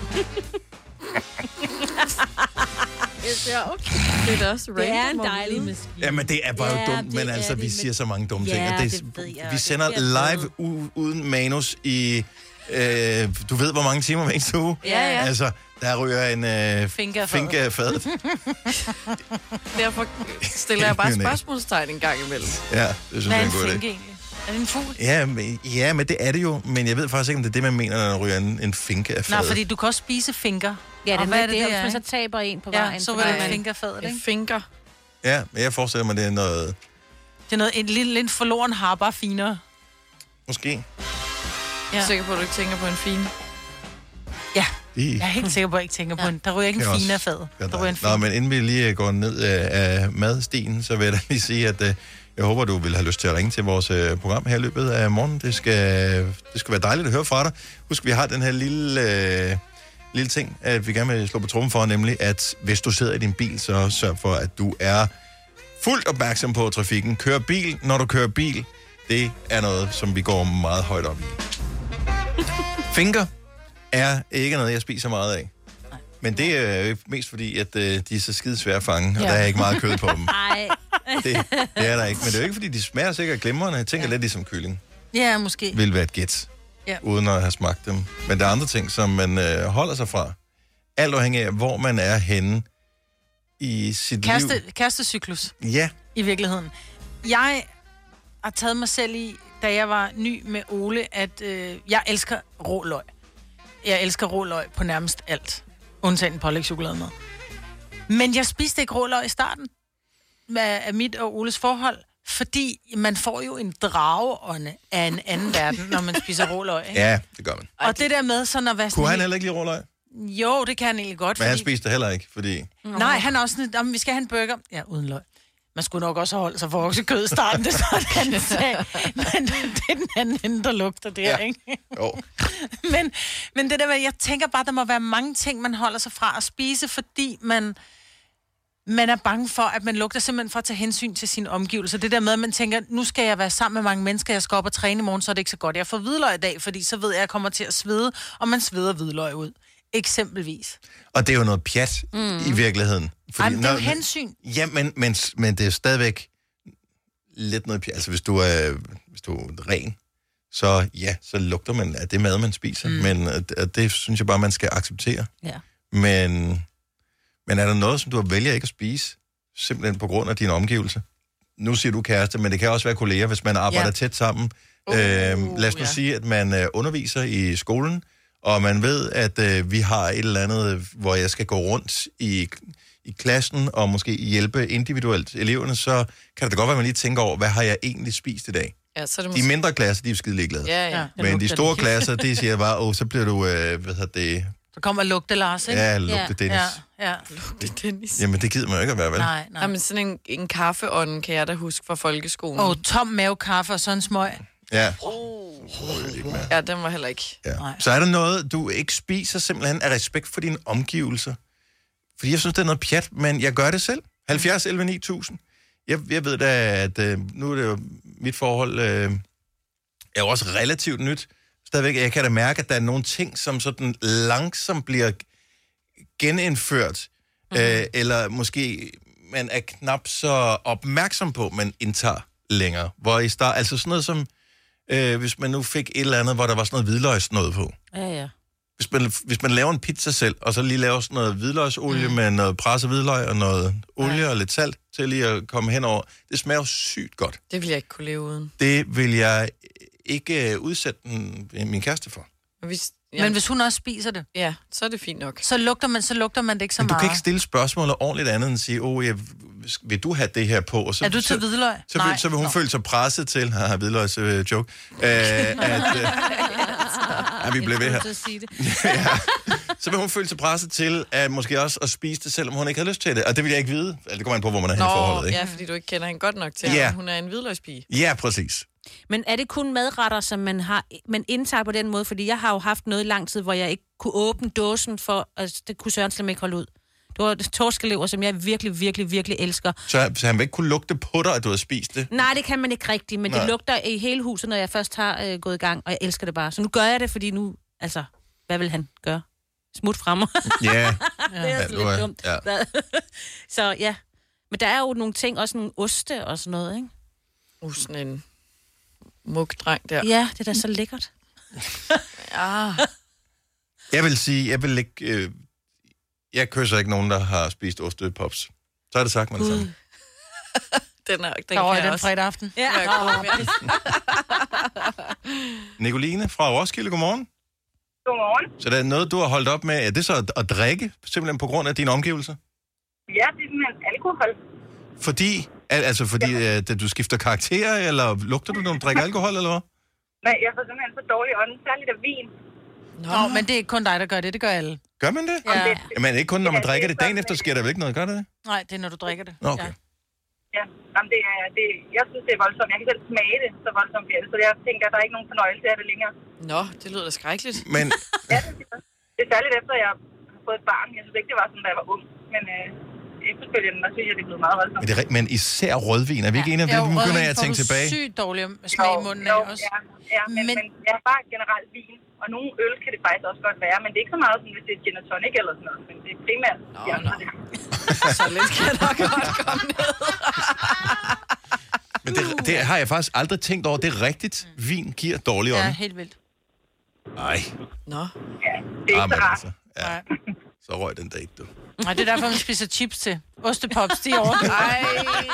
Det er okay. Det er da også random. Det er en dejlig maskine. Jamen, det er bare jo dumt, men altså, vi siger så mange dumme ting. Vi sender live uden manus i... du ved, hvor mange timer hver eneste uge? Ja. Altså, der ryger en fingerfadet. Derfor stiller jeg bare spørgsmålstegn en gang imellem. Ja, det synes jeg er en god idé. Er det en fugl? Ja, men det er det jo. Men jeg ved faktisk ikke, om det er det, man mener, når der ryger en finke af fadet. Nej, fordi du kan også spise finker. Ja, det er det, hvis man så taber en på vejen. Så vil det finkerfadet, ikke? Finker. Ja, men jeg forestiller mig, det er noget... Det er noget, en lille forloren har, bare finere. Måske. Ja. Jeg er sikker på, at du ikke tænker på en fin. Ja, jeg er helt sikker på, at jeg ikke tænker på en. Der ryger ikke en fin af fadet. Nå, men inden vi lige går ned af madstien, så vil jeg da lige sige, at jeg håber, du vil have lyst til at ringe til vores program her i løbet af morgen. Det skal være dejligt at høre fra dig. Husk, vi har den her lille ting, at vi gerne vil slå på trommen for, nemlig at hvis du sidder i din bil, så sørg for, at du er fuldt opmærksom på trafikken. Kør bil, når du kører bil. Det er noget, som vi går meget højt op i. Finker er ikke noget, jeg spiser meget af. Men det er jo mest fordi, at de er så skide svære at fange, og der er ikke meget kød på dem. Nej. Det er der ikke. Men det er jo ikke, fordi de smager sikkert glimrende. Jeg tænker lidt ligesom kylling. Ja, måske. Vil være et gæt, uden at have smagt dem. Men der er andre ting, som man holder sig fra. Alt afhængig af, hvor man er henne i sit liv. Kærestecyklus. Ja. I virkeligheden. Jeg har taget mig selv i, da jeg var ny med Ole, at jeg elsker rå løg. Jeg elsker rå løg på nærmest alt. Undtagen pålægtschokolade med. Men jeg spiste ikke rå løg i starten af mit og Oles forhold, fordi man får jo en drageånde af en anden verden, når man spiser rå løg, ikke? Ja, det gør man. Og det der med sådan at være sådan... Kunne han heller ikke lide rå løg? Jo, det kan han egentlig godt. Men han spiste heller ikke, fordi... Nej, han er også sådan, vi skal have en burger. Ja, uden løg. Man skulle nok også holde sig for oksekød i starten, det er sådan, han sagde. Men det er den anden ende, der lugter der, ikke? Jo. Men det der med, jeg tænker bare, der må være mange ting, man holder sig fra at spise, fordi man er bange for, at man lugter simpelthen for at tage hensyn til sine omgivelser. Det der med, at man tænker, nu skal jeg være sammen med mange mennesker, jeg skal op og træne i morgen, så er det ikke så godt. Jeg får hvidløg i dag, fordi så ved jeg, at jeg kommer til at svede, og man sveder hvidløg ud. Eksempelvis. Og det er jo noget pjat i virkeligheden. Fordi, det er jo hensyn. Ja, men det er stadigvæk lidt noget pjat. Altså, hvis du er ren, så ja, så lugter man af det mad, man spiser. Men det synes jeg bare, man skal acceptere. Ja. Men er der noget, som du vælger ikke at spise, simpelthen på grund af dine omgivelser? Nu siger du kæreste, men det kan også være kolleger, hvis man arbejder tæt sammen. Lad os nu sige, at man underviser i skolen, og man ved, at vi har et eller andet, hvor jeg skal gå rundt i klassen og måske hjælpe individuelt eleverne, så kan det godt være, at man lige tænker over, hvad har jeg egentlig spist i dag? Ja, så det de mindre klasser, de er jo skide ligeglade. Ja. Men de store klasser, de siger bare, så bliver du Så kommer lugte Lars, ikke? Ja, lugte Dennis. Ja. Lugte Dennis. Jamen, det gider man jo ikke at være, vel? Nej. Jamen, sådan en kaffeånden kan jeg da huske fra folkeskolen. Tom mavekaffe og sådan en smøg. Ja. Ja, den var heller ikke. Ja. Så er der noget, du ikke spiser simpelthen af respekt for dine omgivelser? Fordi jeg synes, det er noget pjat, men jeg gør det selv. 70, 11, 9000. Jeg ved da, at nu er det jo mit forhold er jo også relativt nyt. Stadigvæk, jeg kan da mærke, at der er nogle ting, som sådan langsomt bliver genindført, eller måske man er knap så opmærksom på, man indtager længere. Hvor i start, altså sådan noget som, hvis man nu fik et eller andet, hvor der var sådan noget hvidløgsnød på. Ja. Hvis man laver en pizza selv, og så lige laver sådan noget hvidløgsolie med noget presset hvidløg og noget olie og lidt salt til lige at komme henover, det smager jo sygt godt. Det vil jeg ikke kunne leve uden. Det vil jeg ikke udsætte min kæreste for. Men hvis hun også spiser det, ja, så er det fint nok. Så lugter man det ikke så men meget. du kan ikke stille spørgsmålet ordentligt andet end at sige, vil du have det her på? Og så, er du til hvidløg? Så vil hun føle sig presset til, hvidløgs joke, vi blev ved her. Så vil hun føle sig presset til, at måske også at spise det, selvom hun ikke har lyst til det. Og det vil jeg ikke vide. Det kommer an på, hvor man er henne i forholdet, ikke? Ja, fordi du ikke kender hende godt nok til, at hun er en hvidløgspige. Ja, præcis. Men er det kun madretter, som man indtager på den måde? Fordi jeg har jo haft noget i lang tid, hvor jeg ikke kunne åbne dåsen for, altså det kunne Søren slet ikke holde ud. Det var torskelever, som jeg virkelig, virkelig, virkelig elsker. Så han vil ikke kunne lugte på dig, at du har spist det? Nej, det kan man ikke rigtigt, men det lugter i hele huset, når jeg først har gået i gang, og jeg elsker det bare. Så nu gør jeg det, fordi nu, altså, hvad vil han gøre? Smut fra mig. Ja. Det er lidt dumt. Ja. Så ja, men der er jo nogle ting, også nogle oste og sådan noget, ikke? Sådan en mugdreng der. Ja, det er da så lækkert. Ja. Jeg vil sige, jeg kysser ikke nogen, der har spist ostepops. Så er det sagt med det samme. Den kan fredag aften. Ja. Nicoline fra Roskilde, godmorgen. Godmorgen. Så der er noget, du har holdt op med. Er det så at drikke, simpelthen på grund af dine omgivelser? Ja, det er simpelthen alkohol. Fordi du skifter karakter, eller lugter du, når du drikker alkohol, eller hvad? Nej, jeg får simpelthen så dårlig ånd, særligt af vin. Nå, men det er ikke kun dig, der gør det. Det gør alle. Gør man det? Ja. Men ikke kun, når man drikker det. Dagen efter sker der vel ikke noget, gør det? Nej, det er, når du drikker det. Okay. Ja, jamen jeg synes, det er voldsomt. Jeg kan selv smage det, så voldsomt bliver det. Så jeg tænker, at der er ikke nogen fornøjelse af det længere. Nå, det lyder da skrækkeligt. Men... Ja, det er særligt efter, at jeg har fået et barn. Jeg synes ikke, det var sådan, da jeg var ung. Men efterfølgende, der synes jeg, det er blevet meget voldsomt. Men især rødvin. Er vi ikke enige om det? Nu begynder jeg at tænke tilbage. Jo, sygt dårlig smag i munden af også. Ja, men jeg har bare generelt vin. Og nogle øl kan det faktisk også godt være. Men det er ikke så meget, som hvis det er gin og tonic eller sådan noget. Men det er primært de andre. Så lidt kan der godt komme ned. Men det har jeg faktisk aldrig tænkt over. Det er rigtigt. Vin giver dårlig ånd. Ja, helt vildt. Nej. Nå. Ja, det er ikke så rart. Ja. Så røg den date, du. Nej, det er derfor, man spiser chips til. Ostepops, de er over. Ej.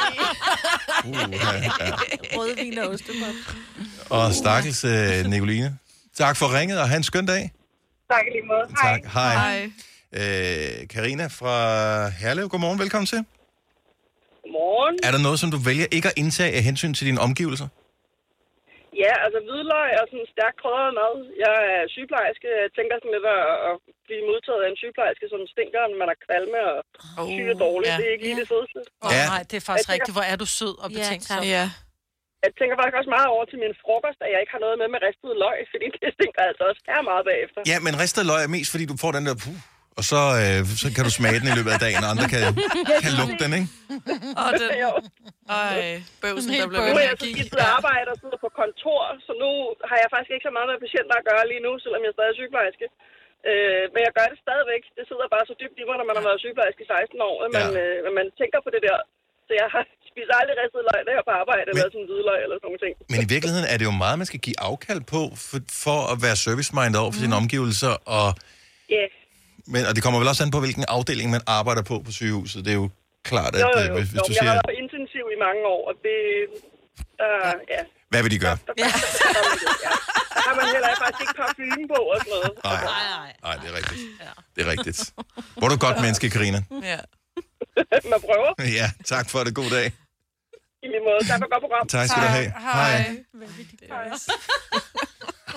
Rødvin og ostepops. Og stakkels Nicoline. Tak for ringet, og have en skøn dag. Tak i lige måde. Tak. Hej. Karina fra Herlev, godmorgen. Velkommen til. Godmorgen. Er der noget, som du vælger ikke at indtage af hensyn til dine omgivelser? Ja, altså hvidløg og sådan stærkt krydret mad. Jeg er sygeplejerske. Jeg tænker sådan lidt at blive modtaget af en sygeplejerske, som stinker, når man er kvalme og syg og dårligt. Det er ikke lige det fedeste. Nej, det er faktisk rigtigt. Hvor er du sød og betænksom. Ja. Jeg tænker faktisk også meget over til min frokost, at jeg ikke har noget med ristet løg, fordi det stinker altså også her meget bagefter. Ja, men ristet løg er mest, fordi du får den der og så kan du smage den i løbet af dagen, og andre kan lugte den, ikke? Og den... bøvsen, der bliver ved med at at give. Jeg arbejder og sidder på kontor, så nu har jeg faktisk ikke så meget med patienter at gøre lige nu, selvom jeg stadig er sygeplejerske. Men jeg gør det stadigvæk. Det sidder bare så dybt i mig, når man har været sygeplejerske i 16 år, at man tænker på det der. Så jeg har spist aldrig ristet løg, der på arbejde, eller sådan en hvidløg, eller sådan nogle ting. Men i virkeligheden er det jo meget, man skal give afkald på, for at være service-minded over for sine omgivelser, og... Yeah. Og det kommer vel også an på, hvilken afdeling man arbejder på sygehuset. Det er jo klart, at hvis du siger... Jeg har været på intensiv i mange år, og det... ja. Hvad vil de gøre? Der har man heller faktisk ikke parfume på og sådan noget. Nej, det er rigtigt. Det er rigtigt. Hvor er du godt menneske, Karina. Ja. Man prøver. Ja, tak for det. God dag. I lige måde. Tak for godt program. Tak skal du have. Hej.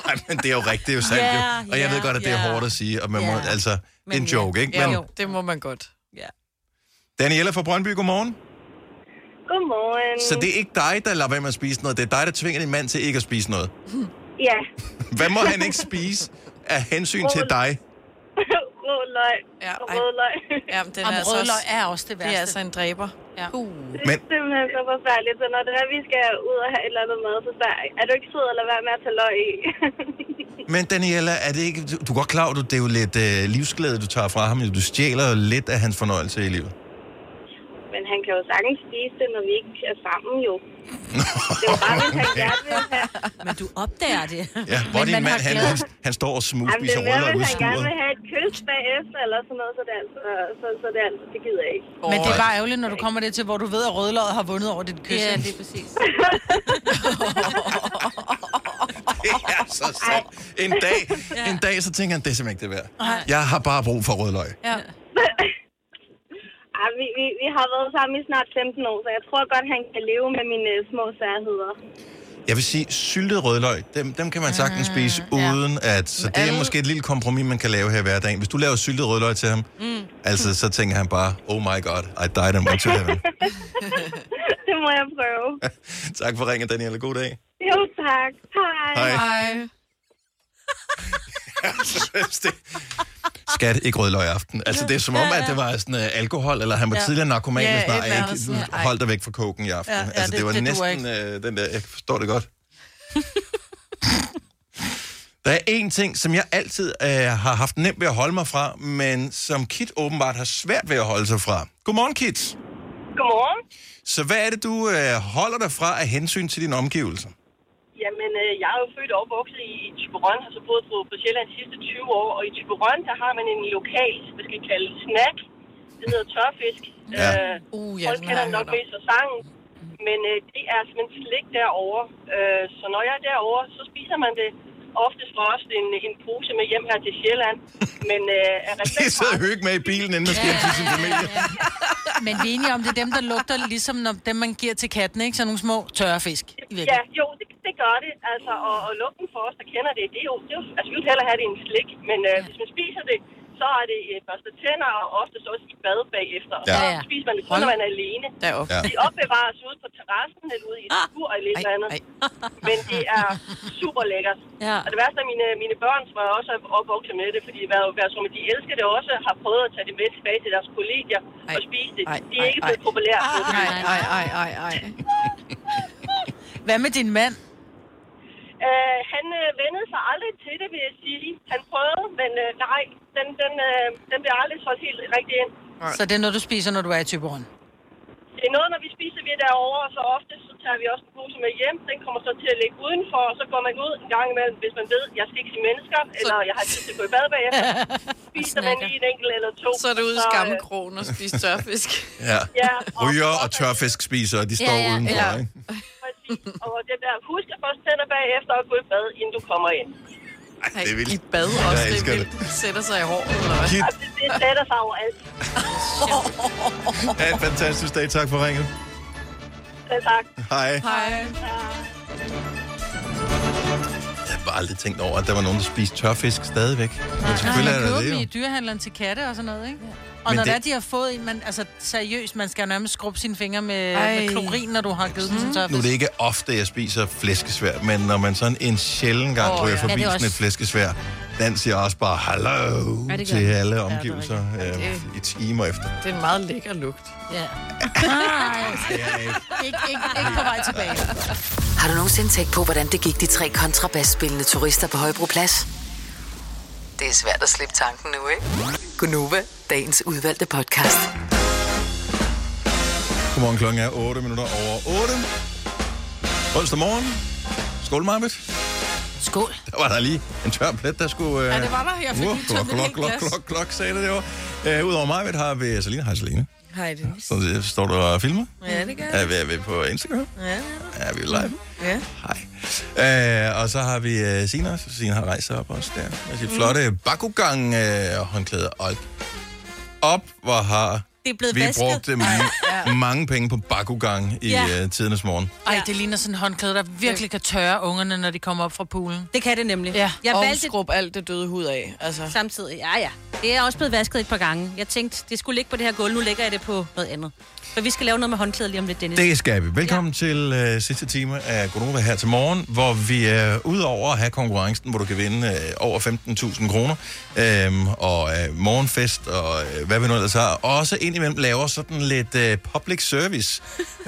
Nej, men det er jo rigtigt, det er jo sandt. Ja, Og jeg ved godt, at det er hårdt at sige, og man må, altså, det er en joke, ikke? Men Jo, det må man godt. Ja. Daniela fra Brøndby, godmorgen. Godmorgen. Så det er ikke dig, der lader være med at spise noget, det er dig, der tvinger din mand til ikke at spise noget. Ja. Hvad må han ikke spise af hensyn til dig? Rødløg. Ja, Og rødløg. Jamen, den Jamen, er altså rødløg også, er også det værste. det er altså en dræber. Ja. Det er simpelthen så forfærdeligt. Så når det er, vi skal ud og have et eller andet mad, så er du ikke sød at lade være med at tage løg i? Men Daniela, er det ikke... Du er godt klar, at det er jo lidt livsglæde, du tager fra ham. Du stjæler lidt af hans fornøjelse i livet. Men han kan jo sagtens spise det, når vi ikke er sammen, jo. Det er jo bare, hvis han gerne vil have. Men du opdager det. Ja, hvor din mand, han står og Jamen, det smugspiser er mere, rødløg ud hvis af han gerne skuret. vil have et kys bagefter, eller sådan noget, så det er altså, det gider jeg ikke. Men det er bare ærgerligt, når du kommer det til, hvor du ved, at rødløget har vundet over dit kys. Ja, det er præcis. Det er så sandt. En dag, så tænker han, det er simpelthen ikke det værd. Jeg har bare brug for rødløg. Ja. Ej, vi har været sammen i snart 15 år, så jeg tror godt, han kan leve med mine små særheder. Jeg vil sige, syltet rødløg, dem kan man sagtens spise uden at... Så det er måske et lille kompromis, man kan lave her hver dag. Hvis du laver syltet rødløg til ham, altså så tænker han bare, oh my god, I died and went to heaven. Det må jeg prøve. Tak for ringen, Daniela. God dag. Jo, tak. Hej. Hej. Skat, ikke rødløg i aften. Altså, det er som om, at det var sådan alkohol, eller han var tidligere narkoman, Ja, hvis nej, et eller andet ikke sådan. Ej. hold dig væk fra koken i aften. Ja, Altså, det var det duer næsten den der, jeg forstår det godt. Der er en ting, som jeg altid har haft nemt ved at holde mig fra, men som Kit åbenbart har svært ved at holde sig fra. Godmorgen, Kit. Godmorgen. Så hvad er det, du holder dig fra af hensyn til dine omgivelser? Jamen, jeg er jo født og opvokset i Thyborøn, har så boet på Sjælland de sidste 20 år, og i Thyborøn, der har man en lokal, hvad skal vi kalde snack, det hedder tørfisk. Ja. Folk kender nok mest for sangen, men det er simpelthen slik derovre. Så når jeg er derovre, så spiser man det oftest for os en pose med hjem her til Sjælland. Men er Det sidder og hygge med i bilen, inden man skal hjem til sin familie. Men vi er enige om, det er dem, der lugter ligesom når dem, man giver til katten, ikke? Så nogle små tørre fisk. Ja, jo, det gør det. Altså, og lugten for os, der kender det, det er jo altså, vi vil hellere have det i en slik, men hvis man spiser det, så er det børste tænder og oftest også i bad bagefter. Og så spiser man det kun, når man er alene. Deroppe. De opbevares ude på terrassen eller ude i et skur eller et eller andet. Men det er super lækkert. Ja. Og det værste er, mine børn, som er også opvokset med det, fordi de elsker det også, har prøvet at tage det med tilbage til deres kollegier og spise det. De er ikke blevet populære. Nej. Hvad med din mand? Han vendede sig aldrig til det, vil jeg sige. Han prøvede, men nej, den bliver aldrig solgt helt rigtig ind. Så det er noget, du spiser, når du er i Thyborøn? Det er noget, når vi spiser vi derovre, og så ofte så tager vi også en pose med hjem. Den kommer så til at ligge udenfor, og så går man ud en gang imellem, hvis man ved, at jeg skal ikke se mennesker, eller jeg har tid til at gå i bad bagefter. Spiser man lige en enkelt eller to. Så er det ude i skammekrogen og spise tørfisk. Ja. Ryger og tørfiskspisere, de står udenfor, ikke? Præcis. Og den der, husk at først tænder bagefter og gå i bad, inden du kommer ind. Ej, det er vildt. I bad også, Jeg elsker det sætter sig i håret, eller hvad? Kit, Det sætter sig overalt. ha' en fantastisk dag. Tak for ringet. Selv tak. Hej. Hej. Jeg har bare aldrig tænkt over, at der var nogen, der spiste tørfisk stadigvæk. Men selvfølgelig er Man der køber det dem jo. i dyrehandleren til katte og sådan noget, ikke? Og Men når det- det... er, de har fået en, man, altså seriøst, man skal jo nærmest skrubbe sine fingre med klorin, når du har givet dem sådan tørfisk. Nu er det ikke ofte, jeg spiser flæskesvær, men når man sådan en sjælden gang ryger forbi Ja, det er sådan et også- flæskesvær, den siger også bare hallo Ja, det gør til den. alle omgivelser i timer efter. Det er en meget lækker lugt. Ja. Ikke på vej tilbage. Har du nogensinde tænkt på, hvordan det gik de 3 kontrabasspillende turister på Højbroplads? Det er svært at slippe tanken nu, ikke? Gunova, dagens udvalgte podcast. Godmorgen, klokken er 8 minutter over 8. Onsdag morgen. Skål, Marbet. Skål. Der var der lige en tør plet, der skulle... Ja, det var der. Jeg fik lige tømt et helt glas. Klok, sagde det derovre. Udover Marbet har vi Selina. Hej, Selina. Hej, Dennis. Så står du og filmer? Ja, det gør Er vi på Instagram? Ja. Er vi live? Ja. Hej. Og så har vi Sina. Sina har rejst sig op også der. Med sit flotte Bakugan håndklæde. Og op, hvor har Det er blevet Vi vasket. brugte mange penge på Bakugan i tidernes morgen. Ej, det ligner sådan en håndklæde, der virkelig kan tørre ungerne, når de kommer op fra poolen. Det kan det nemlig. Ja. Jeg Og valgte skrub alt det døde hud af. Altså. samtidig. Ja. Det er også blevet vasket et par gange. Jeg tænkte, det skulle ligge på det her gulv. Nu lægger jeg det på noget andet. For vi skal lave noget med håndklæder lige om lidt, Dennis. Det skal vi. Velkommen til sidste time af Gonova her til morgen, hvor vi er udover at have konkurrencen, hvor du kan vinde over 15.000 kroner, og morgenfest, og hvad vi nu ellers har, også indimellem laver sådan lidt public service.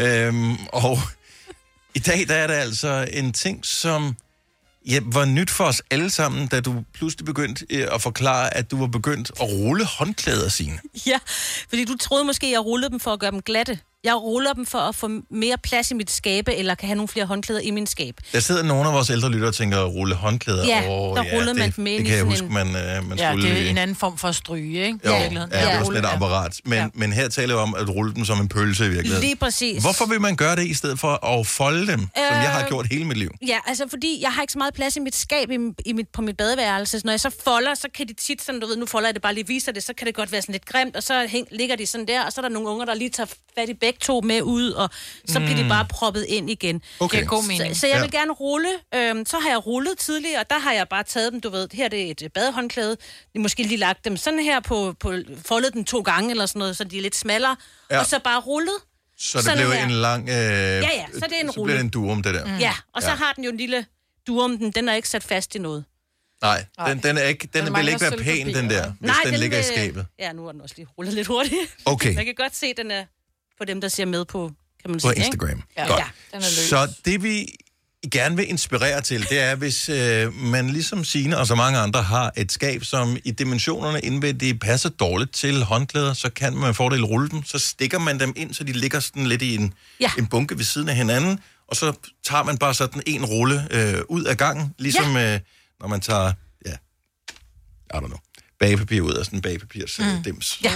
Og i dag, der er det altså en ting, som var nyt for os alle sammen, da du pludselig begyndte at forklare, at du var begyndt at rulle håndklæder, Signe. Ja, fordi du troede måske, at jeg rullede dem for at gøre dem glatte. Jeg ruller dem for at få mere plads i mit skabe, eller kan have nogle flere håndklæder i min skab. Der sidder nogle af vores ældre lyttere og tænker, at rulle håndklæder. Ja, der rullede man dem ind det i kan jeg sådan huske, man Ja, skulle... det er en anden form for at stryge, ikke? Jo, I ja, virkeligheden. det er Ja. sådan et apparat. Men her taler vi om at rulle dem som en pølse i virkeligheden. Lige præcis. Hvorfor vil man gøre det i stedet for at folde dem, som jeg har gjort hele mit liv? Ja, altså fordi jeg har ikke så meget plads i mit skab på mit badeværelse. Så når jeg så folder, så kan de tit sådan, du ved, nu folder jeg det bare lige, viser det, så kan det godt være sådan lidt grimt, og så ligger de sådan der, og så er der nogle unger, der lige tager fat i begge to med ud, og så bliver de bare proppet ind igen. Okay. Det er god mening. Så jeg vil gerne rulle. Så har jeg rullet tidligere, og der har jeg bare taget dem, du ved, her er det et badehåndklæde. De måske lige lagt dem sådan her på foldet dem 2 gange, eller sådan noget, så de er lidt smallere, og så bare rullet. Så det sådan blev her. en lang... så det er en så rulle. bliver det en durum, det der. Ja, og så har den jo en lille durum, den er ikke sat fast i noget. Nej, den er ikke, den vil mangler ikke være pæn, sølvpapir. den der, hvis den ligger i skabet. Ja, nu er den også lige rullet lidt hurtigt. Okay. Man kan godt se, den er på dem, der ser med på, kan man På sige. Instagram. Ja. Godt. Ja, den er løs. Så det vi gerne vil inspirere til, det er, hvis man ligesom Signe og så mange andre har et skab, som i dimensionerne indvendigt passer dårligt til håndklæder, så kan man med fordel rulle dem. Så stikker man dem ind, så de ligger sådan lidt i en bunke ved siden af hinanden, og så tager man bare sådan en rulle ud af gangen, ligesom når man tager, I don't know, bagepapir ud af sådan en bagepapirs dims. Ja.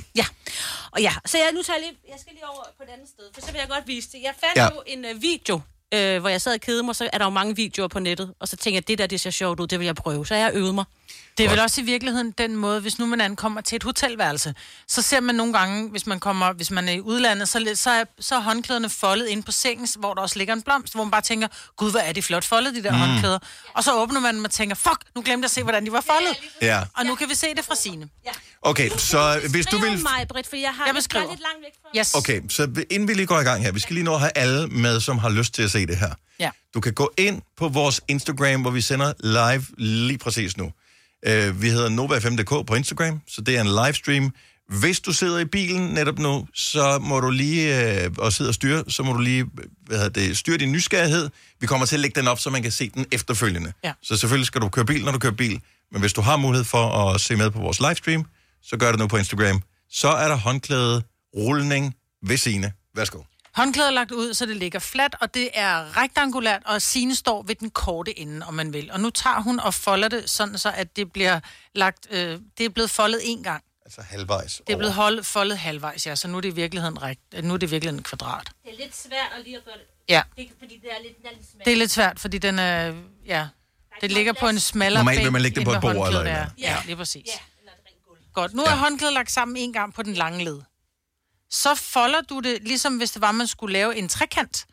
Og så jeg skal lige over på et andet sted, for så vil jeg godt vise det. Jeg fandt jo en video, hvor jeg sad og kedede mig, så er der jo mange videoer på nettet, og så tænker jeg, det ser sjovt ud, det vil jeg prøve. Så jeg har øvet mig. Det er vel også i virkeligheden den måde, hvis nu man ankommer til et hotelværelse, så ser man nogle gange, hvis man er i udlandet, så er håndklæderne foldet ind på sengen, hvor der også ligger en blomst, hvor man bare tænker, gud, hvor er de flot foldet, de der håndklæder. Og så åbner man dem og tænker, fuck, nu glemte jeg at se, hvordan de var foldet. Ja. Og nu kan vi se det fra Signe. Okay, så hvis du vil... mig, Britt, for jeg har Jeg beskriver. lidt langt væk fra. Yes. Okay, så inden vi lige går i gang her, vi skal lige nå at have alle med, som har lyst til at se det her. Ja. Du kan gå ind på vores Instagram, hvor vi sender live lige præcis nu. Vi hedder Nova5.dk på Instagram, så det er en livestream. Hvis du sidder i bilen netop nu, så må du lige, og sidder og styre, så må du lige, styre din nysgerrighed. Vi kommer til at lægge den op, så man kan se den efterfølgende. Ja. Så selvfølgelig skal du køre bil, når du kører bil. Men hvis du har mulighed for at se med på vores livestream, så gør det nu på Instagram. Så er der håndklæde, rulning ved Signe. Værsgo. Håndklædet er lagt ud, så det ligger fladt, og det er rektangulært, og Signe står ved den korte ende, om man vil. Og nu tager hun og folder det sådan, så at det bliver lagt, det er blevet foldet 1 gang. Altså halvvejs Det er blevet foldet halvvejs, ja, så nu er det i virkeligheden en kvadrat. Det er lidt svært at lige at gøre det. Ja. Fordi det er lidt svært. Det er lidt svært, fordi den er, det ligger på en smallere Normalt bænk, vil man lægge det på end et hvad bord eller håndklædet et eller er. andet. Ja, lige præcis. Ja, eller et rent gulv. Godt, nu er håndklædet lagt sammen 1 gang på den lange led. Så folder du det, ligesom hvis det var, man skulle lave en trekant.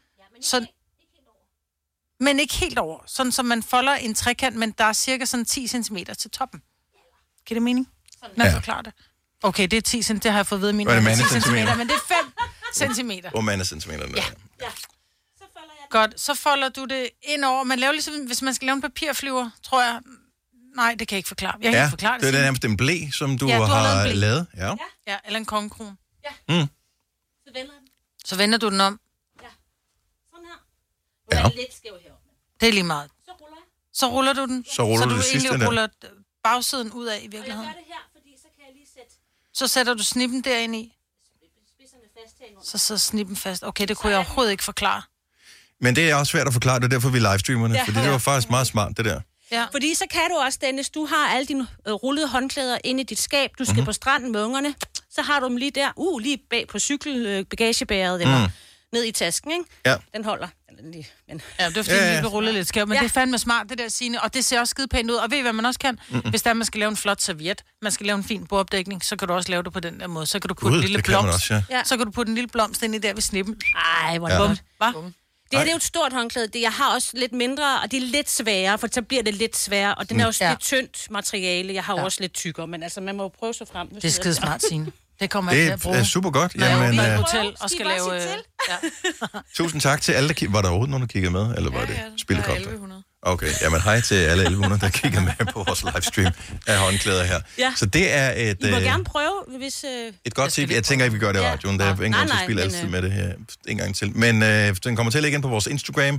Men ikke helt over. Sådan, så man folder en trekant, men der er cirka sådan 10 cm til toppen. Giver det mening? Når jeg forklarer det. Okay, det er 10 cm, det har jeg fået ved i min. Hvad er det, 10 mandecentimeter? men det er 5 cm. Mandecentimeterne. Ja. Godt, så folder du det ind over. Man laver ligesom, hvis man skal lave en papirflyver, tror jeg. Nej, det kan jeg ikke forklare. Jeg kan ikke forklare det er nærmest en blæ, som du Ja, du har lavet en har ble. lavet. Ja. Ja, eller en kongekron. Så vender den. Så vender du den om. Sådan her. Nu er den lidt skæv heroppe. Det er lige meget. Så ruller jeg. Så ruller du den. Så ruller du det sidste egentlig der. ruller bagsiden ud af i Og jeg virkeligheden. gør det her, fordi så kan jeg lige sætte Så sætter du snippen derinde i. spidserne fast herinde. Så snippen fast. Okay, det kunne jeg overhovedet ikke forklare. Men det er også svært at forklare, det er derfor vi livestreamer det, fordi det var faktisk meget smart, det der. Ja. Fordi så kan du også, Dennis, du har alle dine rullede håndklæder inde i dit skab. Du skal på stranden med ungerne. Så har du dem lige der, lige bag på cykelbagagebæret, eller ned i tasken, ikke? Ja. Den holder. Ja, det er fordi, den lige vil rulle lidt skæv, men det er fandme smart, det der Signe, og det ser også skide pænt ud. Og ved I, hvad man også kan? Hvis der man skal lave en flot serviet, man skal lave en fin bordopdækning, så kan du også lave det på den der måde. Så kan du putte en lille blomst. Også, ja. Så kan du putte en lille blomst ind i der ved snippen. Ej, hvor godt. Det her, det er jo et stort håndklæde. Jeg har også lidt mindre, og det er lidt sværere, for så bliver det lidt sværere. Og den er også lidt tyndt materiale. Jeg har også lidt tykkere, men altså, man må jo prøve sig frem. Det er skide smart, Signe. Det kommer jeg til at bruge. Det er super godt. Når jeg er på hotel og skal lave... Tusind tak til alle, der var der overhovedet nogen, der kiggede med? Eller var det spillekopter? Okay, jamen hej til alle 1100, der kigger med på vores livestream af håndklæder her. Ja. Så det er et... I må gerne prøve, hvis... Et godt tip. Jeg tænker ikke, vi gør det i radioen. Der er ingen grund til at spille altid med det her. En gang til. Men den kommer til at ligge ind på vores Instagram,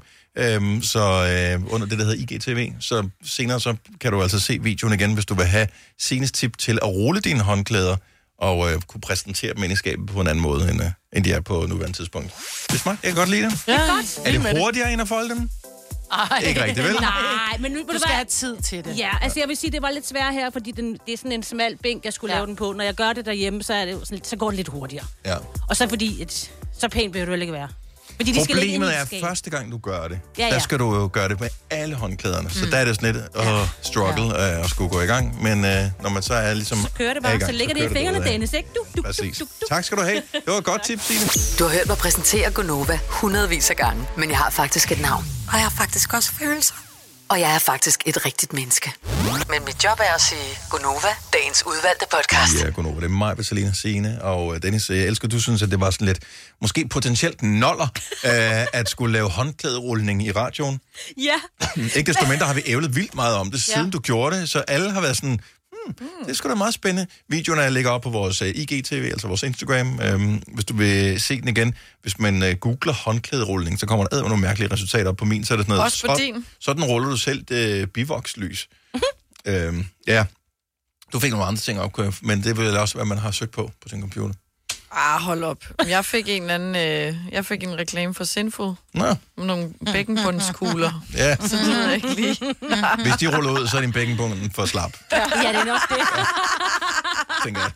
så under det, der hedder IGTV. Så senere så kan du altså se videoen igen, hvis du vil have Sines tip til at rulle dine håndklæder og kunne præsentere dem ind i skabet på en anden måde, end de er på nuværende tidspunkt. Det er smart. Jeg kan godt lide dem. Ja, godt. Er det hurtigere end at folde dem? Ikke rigtigt, vel? Nej, men du skal have tid til det. Ja, altså jeg vil sige, det var lidt svært her, fordi det er sådan en smal bænk, jeg skulle lave den på. Når jeg gør det derhjemme, så går det lidt hurtigere. Ja. Og så fordi, så pænt bliver det ikke være. Fordi de problemet er, første gang du gør det, der skal du jo gøre det med alle håndklæderne. Så der er det sådan lidt struggle at skulle gå i gang. Men når man så er ligesom... Så kører det bare, så ligger det i fingrene, Dennis, ikke? Præcis. Tak skal du have. Det var et godt tip, Signe. Du har hørt mig præsentere Gonova hundredvis af gange, men jeg har faktisk et navn. Og jeg har faktisk også følelser. Og jeg er faktisk et rigtigt menneske. Men mit job er at sige Gonova, dagens udvalgte podcast. Ja, Gonova. Det er mig, Bersalina, Signe og Dennis. Jeg elsker, du synes, at det var sådan lidt, måske potentielt noller, at skulle lave håndklæderulning i radioen. Ja. Ikke desto mindre har vi ævlet vildt meget om det, siden du gjorde det. Så alle har været sådan, det er sgu da meget spændende. Videoerne ligger op på vores IGTV, altså vores Instagram. Hvis du vil se den igen, hvis man googler håndklæderulning, så kommer der nogle mærkelige resultater op på min. Så er det sådan noget, også på din. Sådan ruller du selv bivokslys. Ja, du fik nogle andre ting op, men det vil også, hvad man har søgt på sin computer. Hold op. Jeg fik en reklame for Sinful. Nå. Nogle bækkenbundskugler. Ja. Så det ved jeg ikke lige. Hvis de ruller ud, så er din bækkenbund for slap. Ja, det er nok det. Tænker jeg.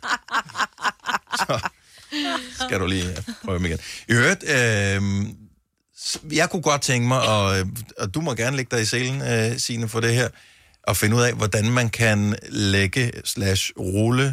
Så skal du lige prøve dem igen. I øvrigt, jeg kunne godt tænke mig, og du må gerne lægge dig i selen, Signe, for det her, og finde ud af, hvordan man kan lægge/rulle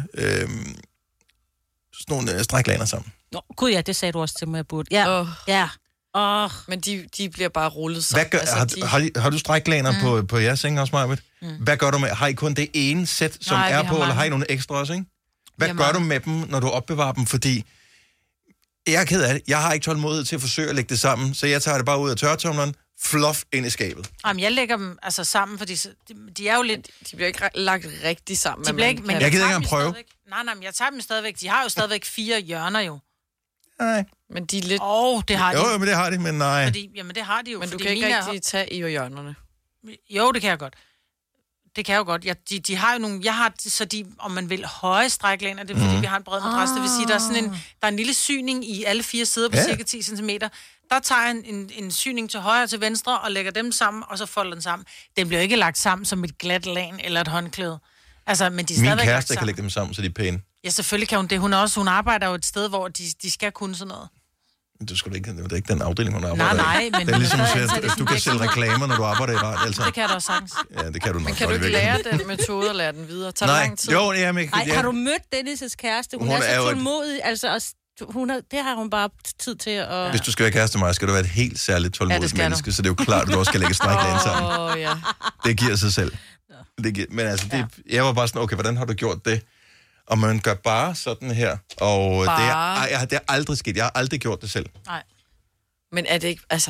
sådan nogle stræklaner sammen. Nå, gud ja, det sagde du også til mig, jeg burde. Ja, ja. Men de bliver bare rullet sammen. Har du stræklaner på jeres seng også, Majbet? Hvad gør du med? Har I kun det ene sæt, som er på, eller har I nogle ekstra også, ikke? Hvad gør du med dem, når du opbevarer dem? Fordi jeg er ked af det. Jeg har ikke tålmodighed til at forsøge at lægge det sammen, så jeg tager det bare ud af tørretumleren, fluff ind i skabet. Jamen, jeg lægger dem altså sammen, fordi de er jo lidt... De bliver ikke lagt rigtig sammen. De bliver ikke, men jeg gider ikke engang prøve. Nej, men jeg tager dem stadigvæk. De har jo stadigvæk 4 hjørner jo. Nej. Men de er lidt... det har de. Jo, men det har de, men nej. Jamen, det har de jo. Men du kan ikke rigtig tage i hjørnerne. Jo, det kan jeg godt. Det kan jeg jo godt. De har jo nogle... Jeg har så de, om man vil, høje stræklaner, det er fordi, vi har en bred madras. Det vil sige, der er en lille syning i alle 4 sider på cirka 10 cm. Der tager jeg en syning til højre og til venstre og lægger dem sammen, og så folder den sammen. Den bliver ikke lagt sammen som et glat lagen eller et håndklæde. Altså, men de er min kæreste kan lægge dem sammen, så de er pæne. Ja, selvfølgelig kan hun det. Hun arbejder jo et sted, hvor de skal kunne sådan noget. Det er ikke den afdeling, hun arbejder Nej, men... Det er ligesom at du kan sælge reklamer, når du arbejder i radio. Altså. Det kan du også sagtens. Ja, det kan du nok. Men kan du ikke lære den metode og lære den videre? Tager lang tid? Jo, jamen... Har du mødt Dennis' kæreste? Hun er så tålmodig, altså... det har hun bare tid til at... Hvis du skal være kæreste med mig, skal du være et helt særligt tålmodigt menneske, så det er jo klart, at du også skal lægge stræklaner sammen. Ja. Det giver sig selv. Men altså, jeg var bare sådan, okay, hvordan har du gjort det? Og man gør bare sådan her, og det er aldrig sket. Jeg har aldrig gjort det selv. Nej. Men er det ikke, altså,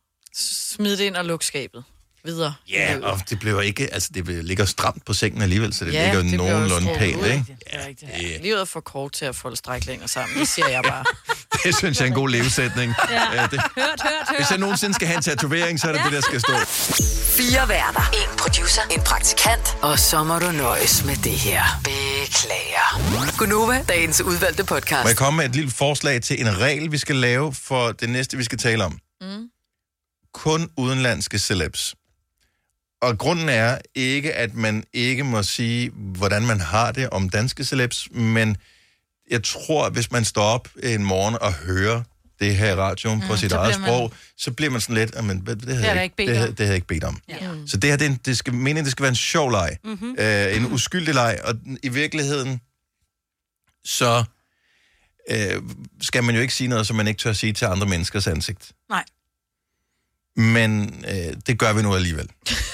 smid det ind og luk skabet videre? Ja, og det bliver ikke, altså det ligger stramt på sengen alligevel, så det ligger jo nogenlunde pænt, ikke? Ja. Livet er for kort til at folde stræklænger sammen, det siger jeg bare. Det synes jeg er en god levesætning. Hørt. Hvis jeg nogensinde skal have en tatovering, så er det det, der skal stå. 4 værter, 1 producer, 1 praktikant, og så må du nøjes med det her. Beklager. Gonova, dagens udvalgte podcast. Må jeg komme med et lille forslag til en regel, vi skal lave for det næste, vi skal tale om? Kun udenlandske celebs. Og grunden er ikke, at man ikke må sige, hvordan man har det om danske celebs, men jeg tror, at hvis man står op en morgen og hører det her i radioen på sit eget sprog, så bliver man sådan lidt, det havde jeg ikke bedt om. Ja. Så det her, det skal være en sjov leg. En uskyldig leg, og i virkeligheden, så skal man jo ikke sige noget, som man ikke tør sige til andre menneskers ansigt. Nej. Men det gør vi nu alligevel.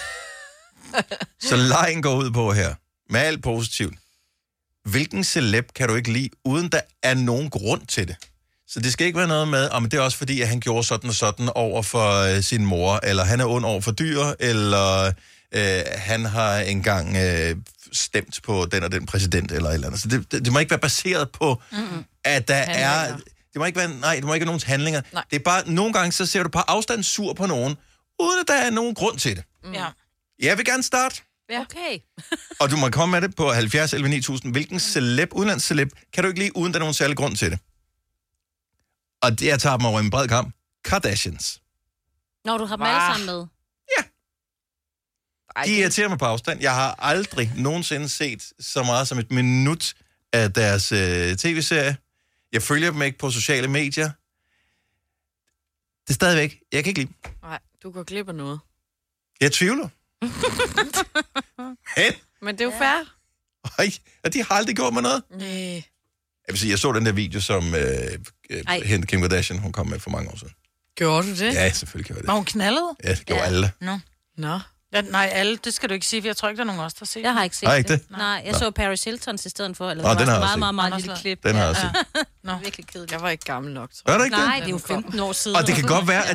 Så legen går ud på her, med alt positivt. Hvilken celeb kan du ikke lide, uden der er nogen grund til det? Så det skal ikke være noget med, det er også fordi, at han gjorde sådan og sådan over for sin mor, eller han er ond over for dyr, eller han har engang stemt på den og den præsident, eller et eller andet. Så det må ikke være baseret på, at der er... Det må ikke være nogens handlinger. Nej. Det er bare, nogle gange, så ser du på afstand sur på nogen, uden at der er nogen grund til det. Ja. Jeg vil gerne starte. Ja. Okay. Og du må komme med det på 70 11 9000. Hvilken udenlandsceleb, kan du ikke lide, uden der er nogen særlig grund til det? Og jeg tager dem over en bred kamp. Kardashians. Når du har dem alle sammen med? Ja. De irriterer mig på afstand. Jeg har aldrig nogensinde set så meget som et minut af deres tv-serie. Jeg følger dem ikke på sociale medier. Det er stadigvæk. Jeg kan ikke lide. Nej, du går glip af noget. Jeg tvivler. Men det er jo fair. Og de har aldrig gjort mig noget. Nej. Jeg så den der video, som Kim Kardashian, hun kom med for mange år siden. Gjorde du det? Ja, selvfølgelig gjorde det. Var hun knaldede? Ja, det gjorde alle. Nå. Ja, nej, alle, det skal du ikke sige, for jeg tror ikke, der er nogen også, der ser det. Jeg har ikke set det. Nej, jeg så Paris Hiltons i stedet for. Eller den har jeg meget lille klip. Den har jeg set. Nå, virkelig kedeligt. Jeg var ikke gammel nok, tror jeg. Er det ikke det? Nej, det er jo 15 år siden. Og det kan godt være,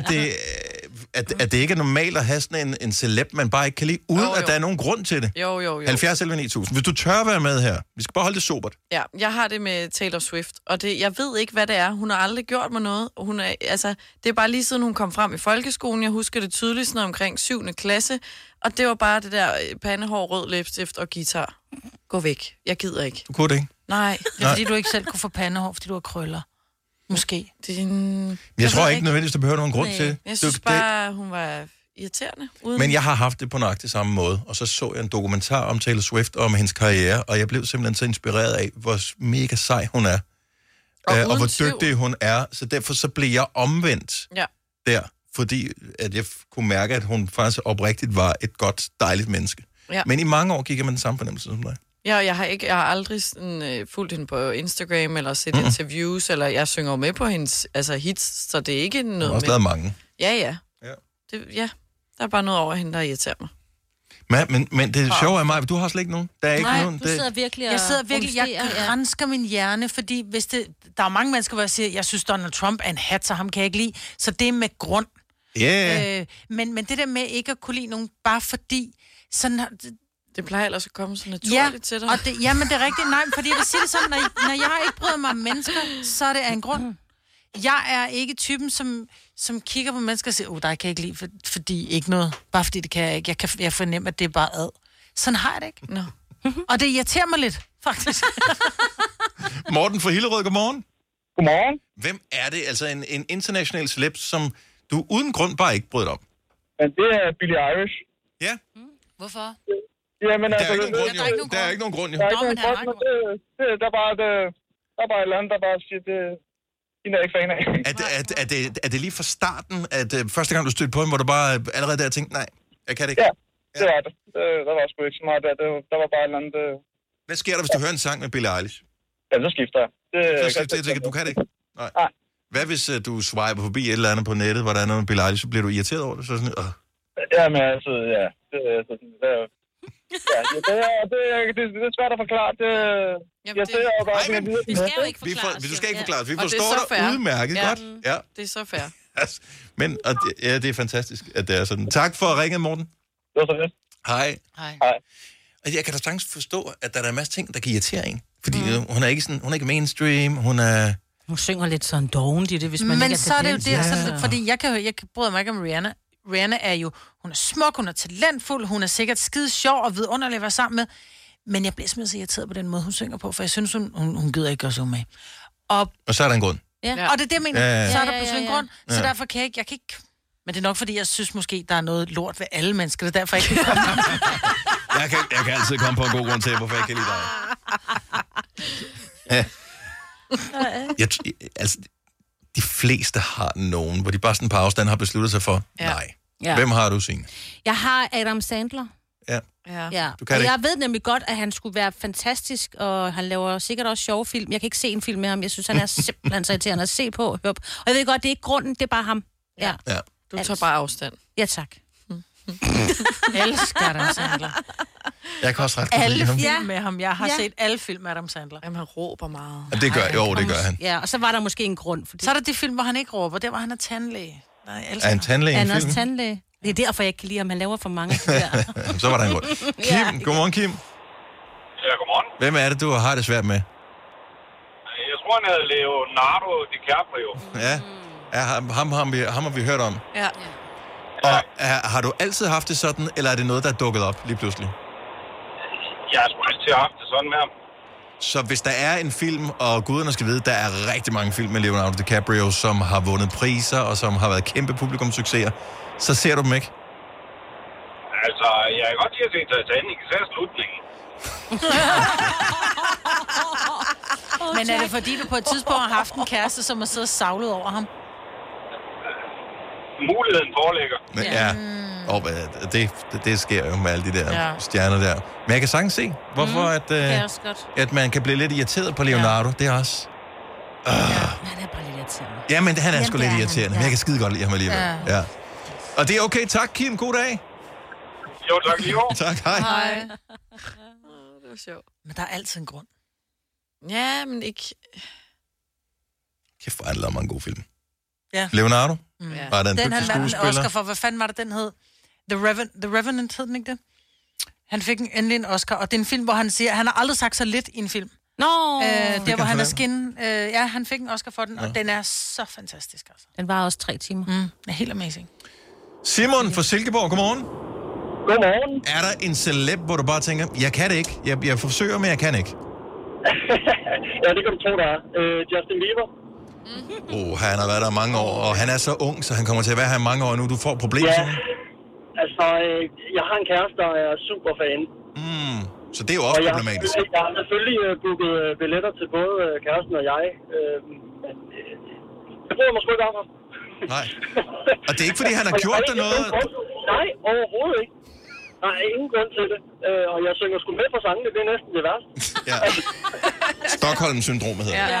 at det ikke er normalt at have sådan en celeb, man bare ikke kan lide, uden at der er nogen grund til det. Jo. 70 11 9000. Hvis du tør være med her, vi skal bare holde det sobert. Ja, jeg har det med Taylor Swift, og jeg ved ikke, hvad det er. Hun har aldrig gjort mig noget. Det er bare lige siden hun kom frem i folkeskolen. Jeg husker det tydeligt, sådan omkring 7. klasse. Og det var bare det der pandehår, rød læbstift og guitar. Gå væk. Jeg gider ikke. Du kunne det ikke? Nej. Det er fordi, du ikke selv kunne få pandehår, fordi du har krøller. Måske. Jeg tror ikke nødvendigvis, der behøver nogen grund til det. Jeg synes bare, hun var irriterende. Men jeg har haft det på nøjagtig samme måde. Og så jeg en dokumentar om Taylor Swift og om hendes karriere, og jeg blev simpelthen så inspireret af, hvor mega sej hun er. Og hvor dygtig hun er. Så derfor så blev jeg omvendt der. Fordi at jeg kunne mærke, at hun faktisk oprigtigt var et godt, dejligt menneske. Ja. Men i mange år gik jeg med den samme fornemmelse som dig. Ja, jeg har aldrig sådan, fulgt hende på Instagram, eller set interviews, eller jeg synger med på hendes hits, så det er ikke noget med... Hun har også lavet mange. Ja. Der er bare noget over hende, der irriterer mig. Men det sjove er mig, du har slet ikke nogen. Der er ikke nogen. Du sidder virkelig jeg gransker min hjerne, fordi hvis der er mange mennesker, hvor jeg siger, jeg synes, Donald Trump er en hat, så ham kan jeg ikke lide. Så det er med grund. Yeah. Men det der med ikke at kunne lide nogen, bare fordi... Sådan, det plejer ellers at komme så naturligt til dig. Og men det er rigtigt. Nej, fordi jeg vil sige det sådan, når jeg ikke bryder mig om mennesker, så er det af en grund. Jeg er ikke typen, som kigger på mennesker og siger, dig kan jeg ikke lide, fordi ikke noget. Bare fordi det kan jeg ikke. Jeg fornemmer, at det er bare ad. Sådan har jeg det ikke. No. Og det irriterer mig lidt, faktisk. Morten fra Hillerød, godmorgen. Godmorgen. Hvem er det? Altså en international celeb, som du uden grund bare ikke bryder om? Men det er Billie Eilish. Ja. Hvorfor? Jamen, der er ikke nogen grund, jo. Der er ikke nogen grund, der er bare et eller andet, der bare siger, det er jeg ikke fan af. Er det lige fra starten, at første gang du stødte på ham, hvor du bare allerede der tænkte, nej, jeg kan det ikke? Ja, det var det. Der var sgu ikke så meget der. Der var bare et eller andet... Hvad sker der, hvis du hører en sang med Billie Eilish? Ja, så skifter jeg. Du kan det ikke? Nej. Hvad hvis du swiper forbi et eller andet på nettet, hvor der er noget med Billie Eilish, så bliver du irriteret over det? Så sådan, Jamen altså, ja. Det er svært at forklare. Jeg ser jo bare... Vi skal jo ikke forklare. Du skal ikke forklare. Vi forstår dig udmærket godt. Ja, det er så fair. Men det er fantastisk, at det er sådan. Tak for at ringe, Morten. Det var så lidt. Hej. Hej. Jeg kan da sagtens forstå, at der er en masse ting, der kan irritere en. Fordi hun er ikke mainstream, Hun synger lidt sådan dovent i det, hvis man men ikke er så er det jo det, så, fordi jeg bryder mig ikke om Rihanna. Rihanna er jo, hun er smuk, hun er talentfuld, hun er sikkert skide sjov og vidunderlig at være sammen med. Men jeg bliver simpelthen så irriteret på den måde, hun synger på, for jeg synes, hun gider ikke gøre så med. Og så er der en grund. Ja. Og det er det, jeg mener. Så er der pludselig en grund. Så derfor kan jeg kan ikke... Men det er nok, fordi jeg synes måske, der er noget lort ved alle mennesker. Det er derfor, jeg ikke kan komme. jeg kan altid komme på en god grund til, hvorfor jeg kan lide dig. de fleste har nogen, hvor de bare sådan på afstand har besluttet sig for, nej. Ja. Hvem har du, Signe? Jeg har Adam Sandler. Ja. Ja. Du kan og det jeg ved nemlig godt, at han skulle være fantastisk, og han laver sikkert også sjove film. Jeg kan ikke se en film med ham. Jeg synes, han er simpelthen så irriterende at se på og høre på. Og jeg ved godt, det er ikke grunden, det er bare ham. Ja. Du tager bare afstand. Ja, tak. Elsker Adam Sandler. Jeg kan også ret godt lide ham. Alle film med ham. Jeg har set alle film med Adam Sandler. Jamen, han råber meget. Ja, det gør han. Ja, og så var der måske en grund. Fordi... Så er der de film, hvor han ikke råber. Der var han er tandlæge. Nej, er han tandlæge i en film? Han er også tandlæge. Det er derfor, jeg ikke kan lide ham. Han laver for mange. Så var der en grund. Kim, godmorgen, Kim. Ja, godmorgen. Hvem er det, du har det svært med? Jeg tror, han havde Leonardo DiCaprio. Ja, ham har vi hørt om. Ja. Og har du altid haft det sådan, eller er det noget, der er dukket op lige pludselig? Jeg har sgu altid haft det sådan med ham. Så hvis der er en film, og guderne skal vide, der er rigtig mange film med Leonardo DiCaprio, som har vundet priser, og som har været kæmpe publikumssucceser, så ser du dem ikke? Altså, jeg kan godt lide at se Titanic, især slutningen. Men er det fordi, du på et tidspunkt har haft en kæreste, som har siddet og savlet over ham? Muligheden foreligger. Ja. Og det sker jo med alle de der stjerner der. Men jeg kan sagtens se, hvorfor at man kan blive lidt irriteret på Leonardo. Det er også... Han er bare lidt irriterende. Ja, men han er sgu lidt irriterende. Men jeg kan skide godt lide ham alligevel. Ja. Og det er okay. Tak, Kim. God dag. Jo, tak lige over. Tak, hej. Det var sjovt. Men der er altid en grund. Ja, men ikke... Kæft, han lavede mange gode film. Ja. Leonardo? Var der en den dygtig han vandt skuespiller? Oscar for. Hvad fanden var det, den hed? The Revenant hed den ikke det? Han fik endelig en Oscar, og det er en film, hvor han siger, han har aldrig sagt så lidt i en film. Nå! Der, hvor han er skin. Han fik en Oscar for den, og den er så fantastisk, altså. Den var også 3 timer. Det er helt amazing. Simon fra Silkeborg, godmorgen. Godmorgen. Er der en celeb, hvor du bare tænker, jeg kan det ikke, jeg forsøger, men jeg kan ikke? Ja, det kan du tro, der er. Justin Bieber. Han har været der mange år, og han er så ung, så han kommer til at være her i mange år nu. Du får problemer. Ja, altså, jeg har en kæreste, der er super fan. Så det er jo også problematisk. Jeg har selvfølgelig booket billetter til både kæresten og jeg. Men jeg bryder mig sgu ikke om ham. Nej. Og det er ikke, fordi han har gjort det noget? Nej, overhovedet ikke. Der er ingen grund til det. Og jeg synger sgu med på sangene, det er næsten det værste. Ja. Stockholm-syndromet hedder det.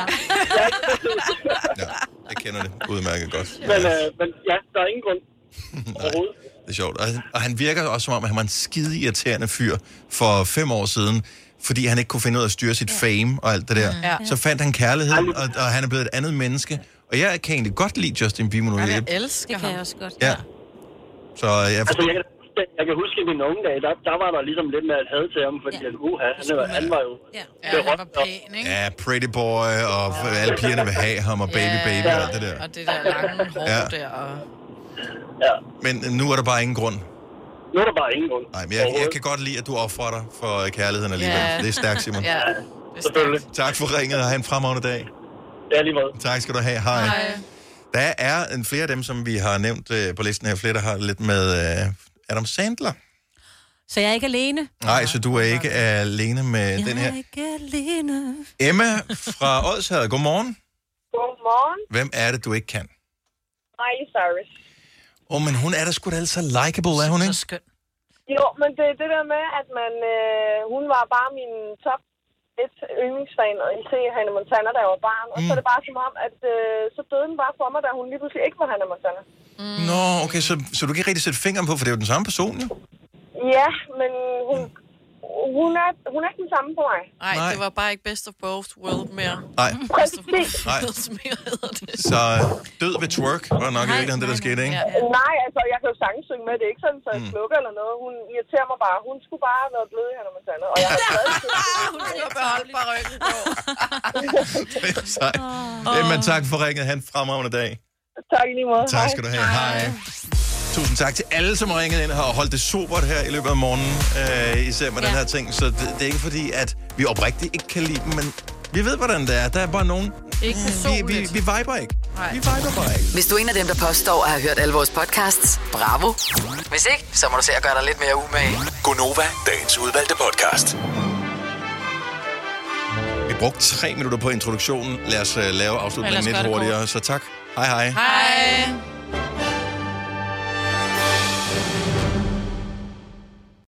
Ja, jeg kender det udmærket godt. Men ja, der er ingen grund overhovedet. Det er sjovt. Og han virker også som om, at han var en skide irriterende fyr for 5 år siden, fordi han ikke kunne finde ud af at styre sit fame og alt det der. Så fandt han kærligheden, og han er blevet et andet menneske. Og jeg kan egentlig godt lide Justin Bieber nu. Jeg elsker ham. Det kan jeg også godt. Ja. Så jeg kan huske, i mine unge dage, der var der ligesom lidt med at had til ham, fordi han var jo... han var pæn, ikke? Ja, Pretty Boy, og alle pigerne vil have ham, og Baby Baby og alt det der. Og det der lange hår der. Og... Ja. Men nu er der bare ingen grund. Nu er der bare ingen grund. Nej, men jeg kan godt lide, at du offrer dig for kærligheden alligevel. Ja. Det er stærkt, Simon. Ja, selvfølgelig. Tak for ringet, og have en fremragende dag. Ja, lige måde. Tak skal du have. Hej. Der er flere af dem, som vi har nævnt på listen her. Flere, der har lidt med Adam Sandler. Så jeg er ikke alene? Nej, så du er ikke alene med den her. Jeg er ikke alene. Emma fra Odsherred, godmorgen. Godmorgen. Hvem er det, du ikke kan? Miley Cyrus. Men hun er da sgu da altid likeable, er hun ikke? Så skøn. Jo, men det er det der med, at hun var bare min top 1 yndlingsfan, og I ser Hannah Montana, da jeg var barn. Og så er det bare som om, at så døde den bare for mig, da hun lige pludselig ikke var Hannah Montana. Nå, okay, så du kan ikke rigtig sætte fingeren på, for det er jo den samme person, jo. Ja, men hun er ikke den samme på mig. Nej, det var bare ikke best of both world mere. Nej. Best of both Nej. worlds mere hedder det. Så død ved twerk var nok i virkeligheden det, der skete, ikke? Nej, altså, jeg kan jo sagtens synge med. Det er ikke sådan, så jeg slukker eller noget. Hun irriterer mig bare. Hun skulle bare have været blevet i Hannah Montana. Og jeg har stadig Hun skal beholde bare ryggen på. Men tak for ringet. Han fremragende dag. Tak i lige måde. Tak skal du have. Hej. Tusind tak til alle, som har ringet ind og holdt det sobert her i løbet af morgenen, især med den her ting. Så det er ikke fordi, at vi oprigtigt ikke kan lide dem, men vi ved, hvordan det er. Der er bare nogen... Ikke personligt. Vi viber ikke. Vi viber bare ikke. Hvis du er en af dem, der påstår at have hørt alle vores podcasts, bravo. Hvis ikke, så må du se at gøre dig lidt mere umage. Gonova, dagens udvalgte podcast. Vi brugte 3 minutter på introduktionen. Lad os lave afslutningen lidt hurtigere, så tak. Hej hej. Hej.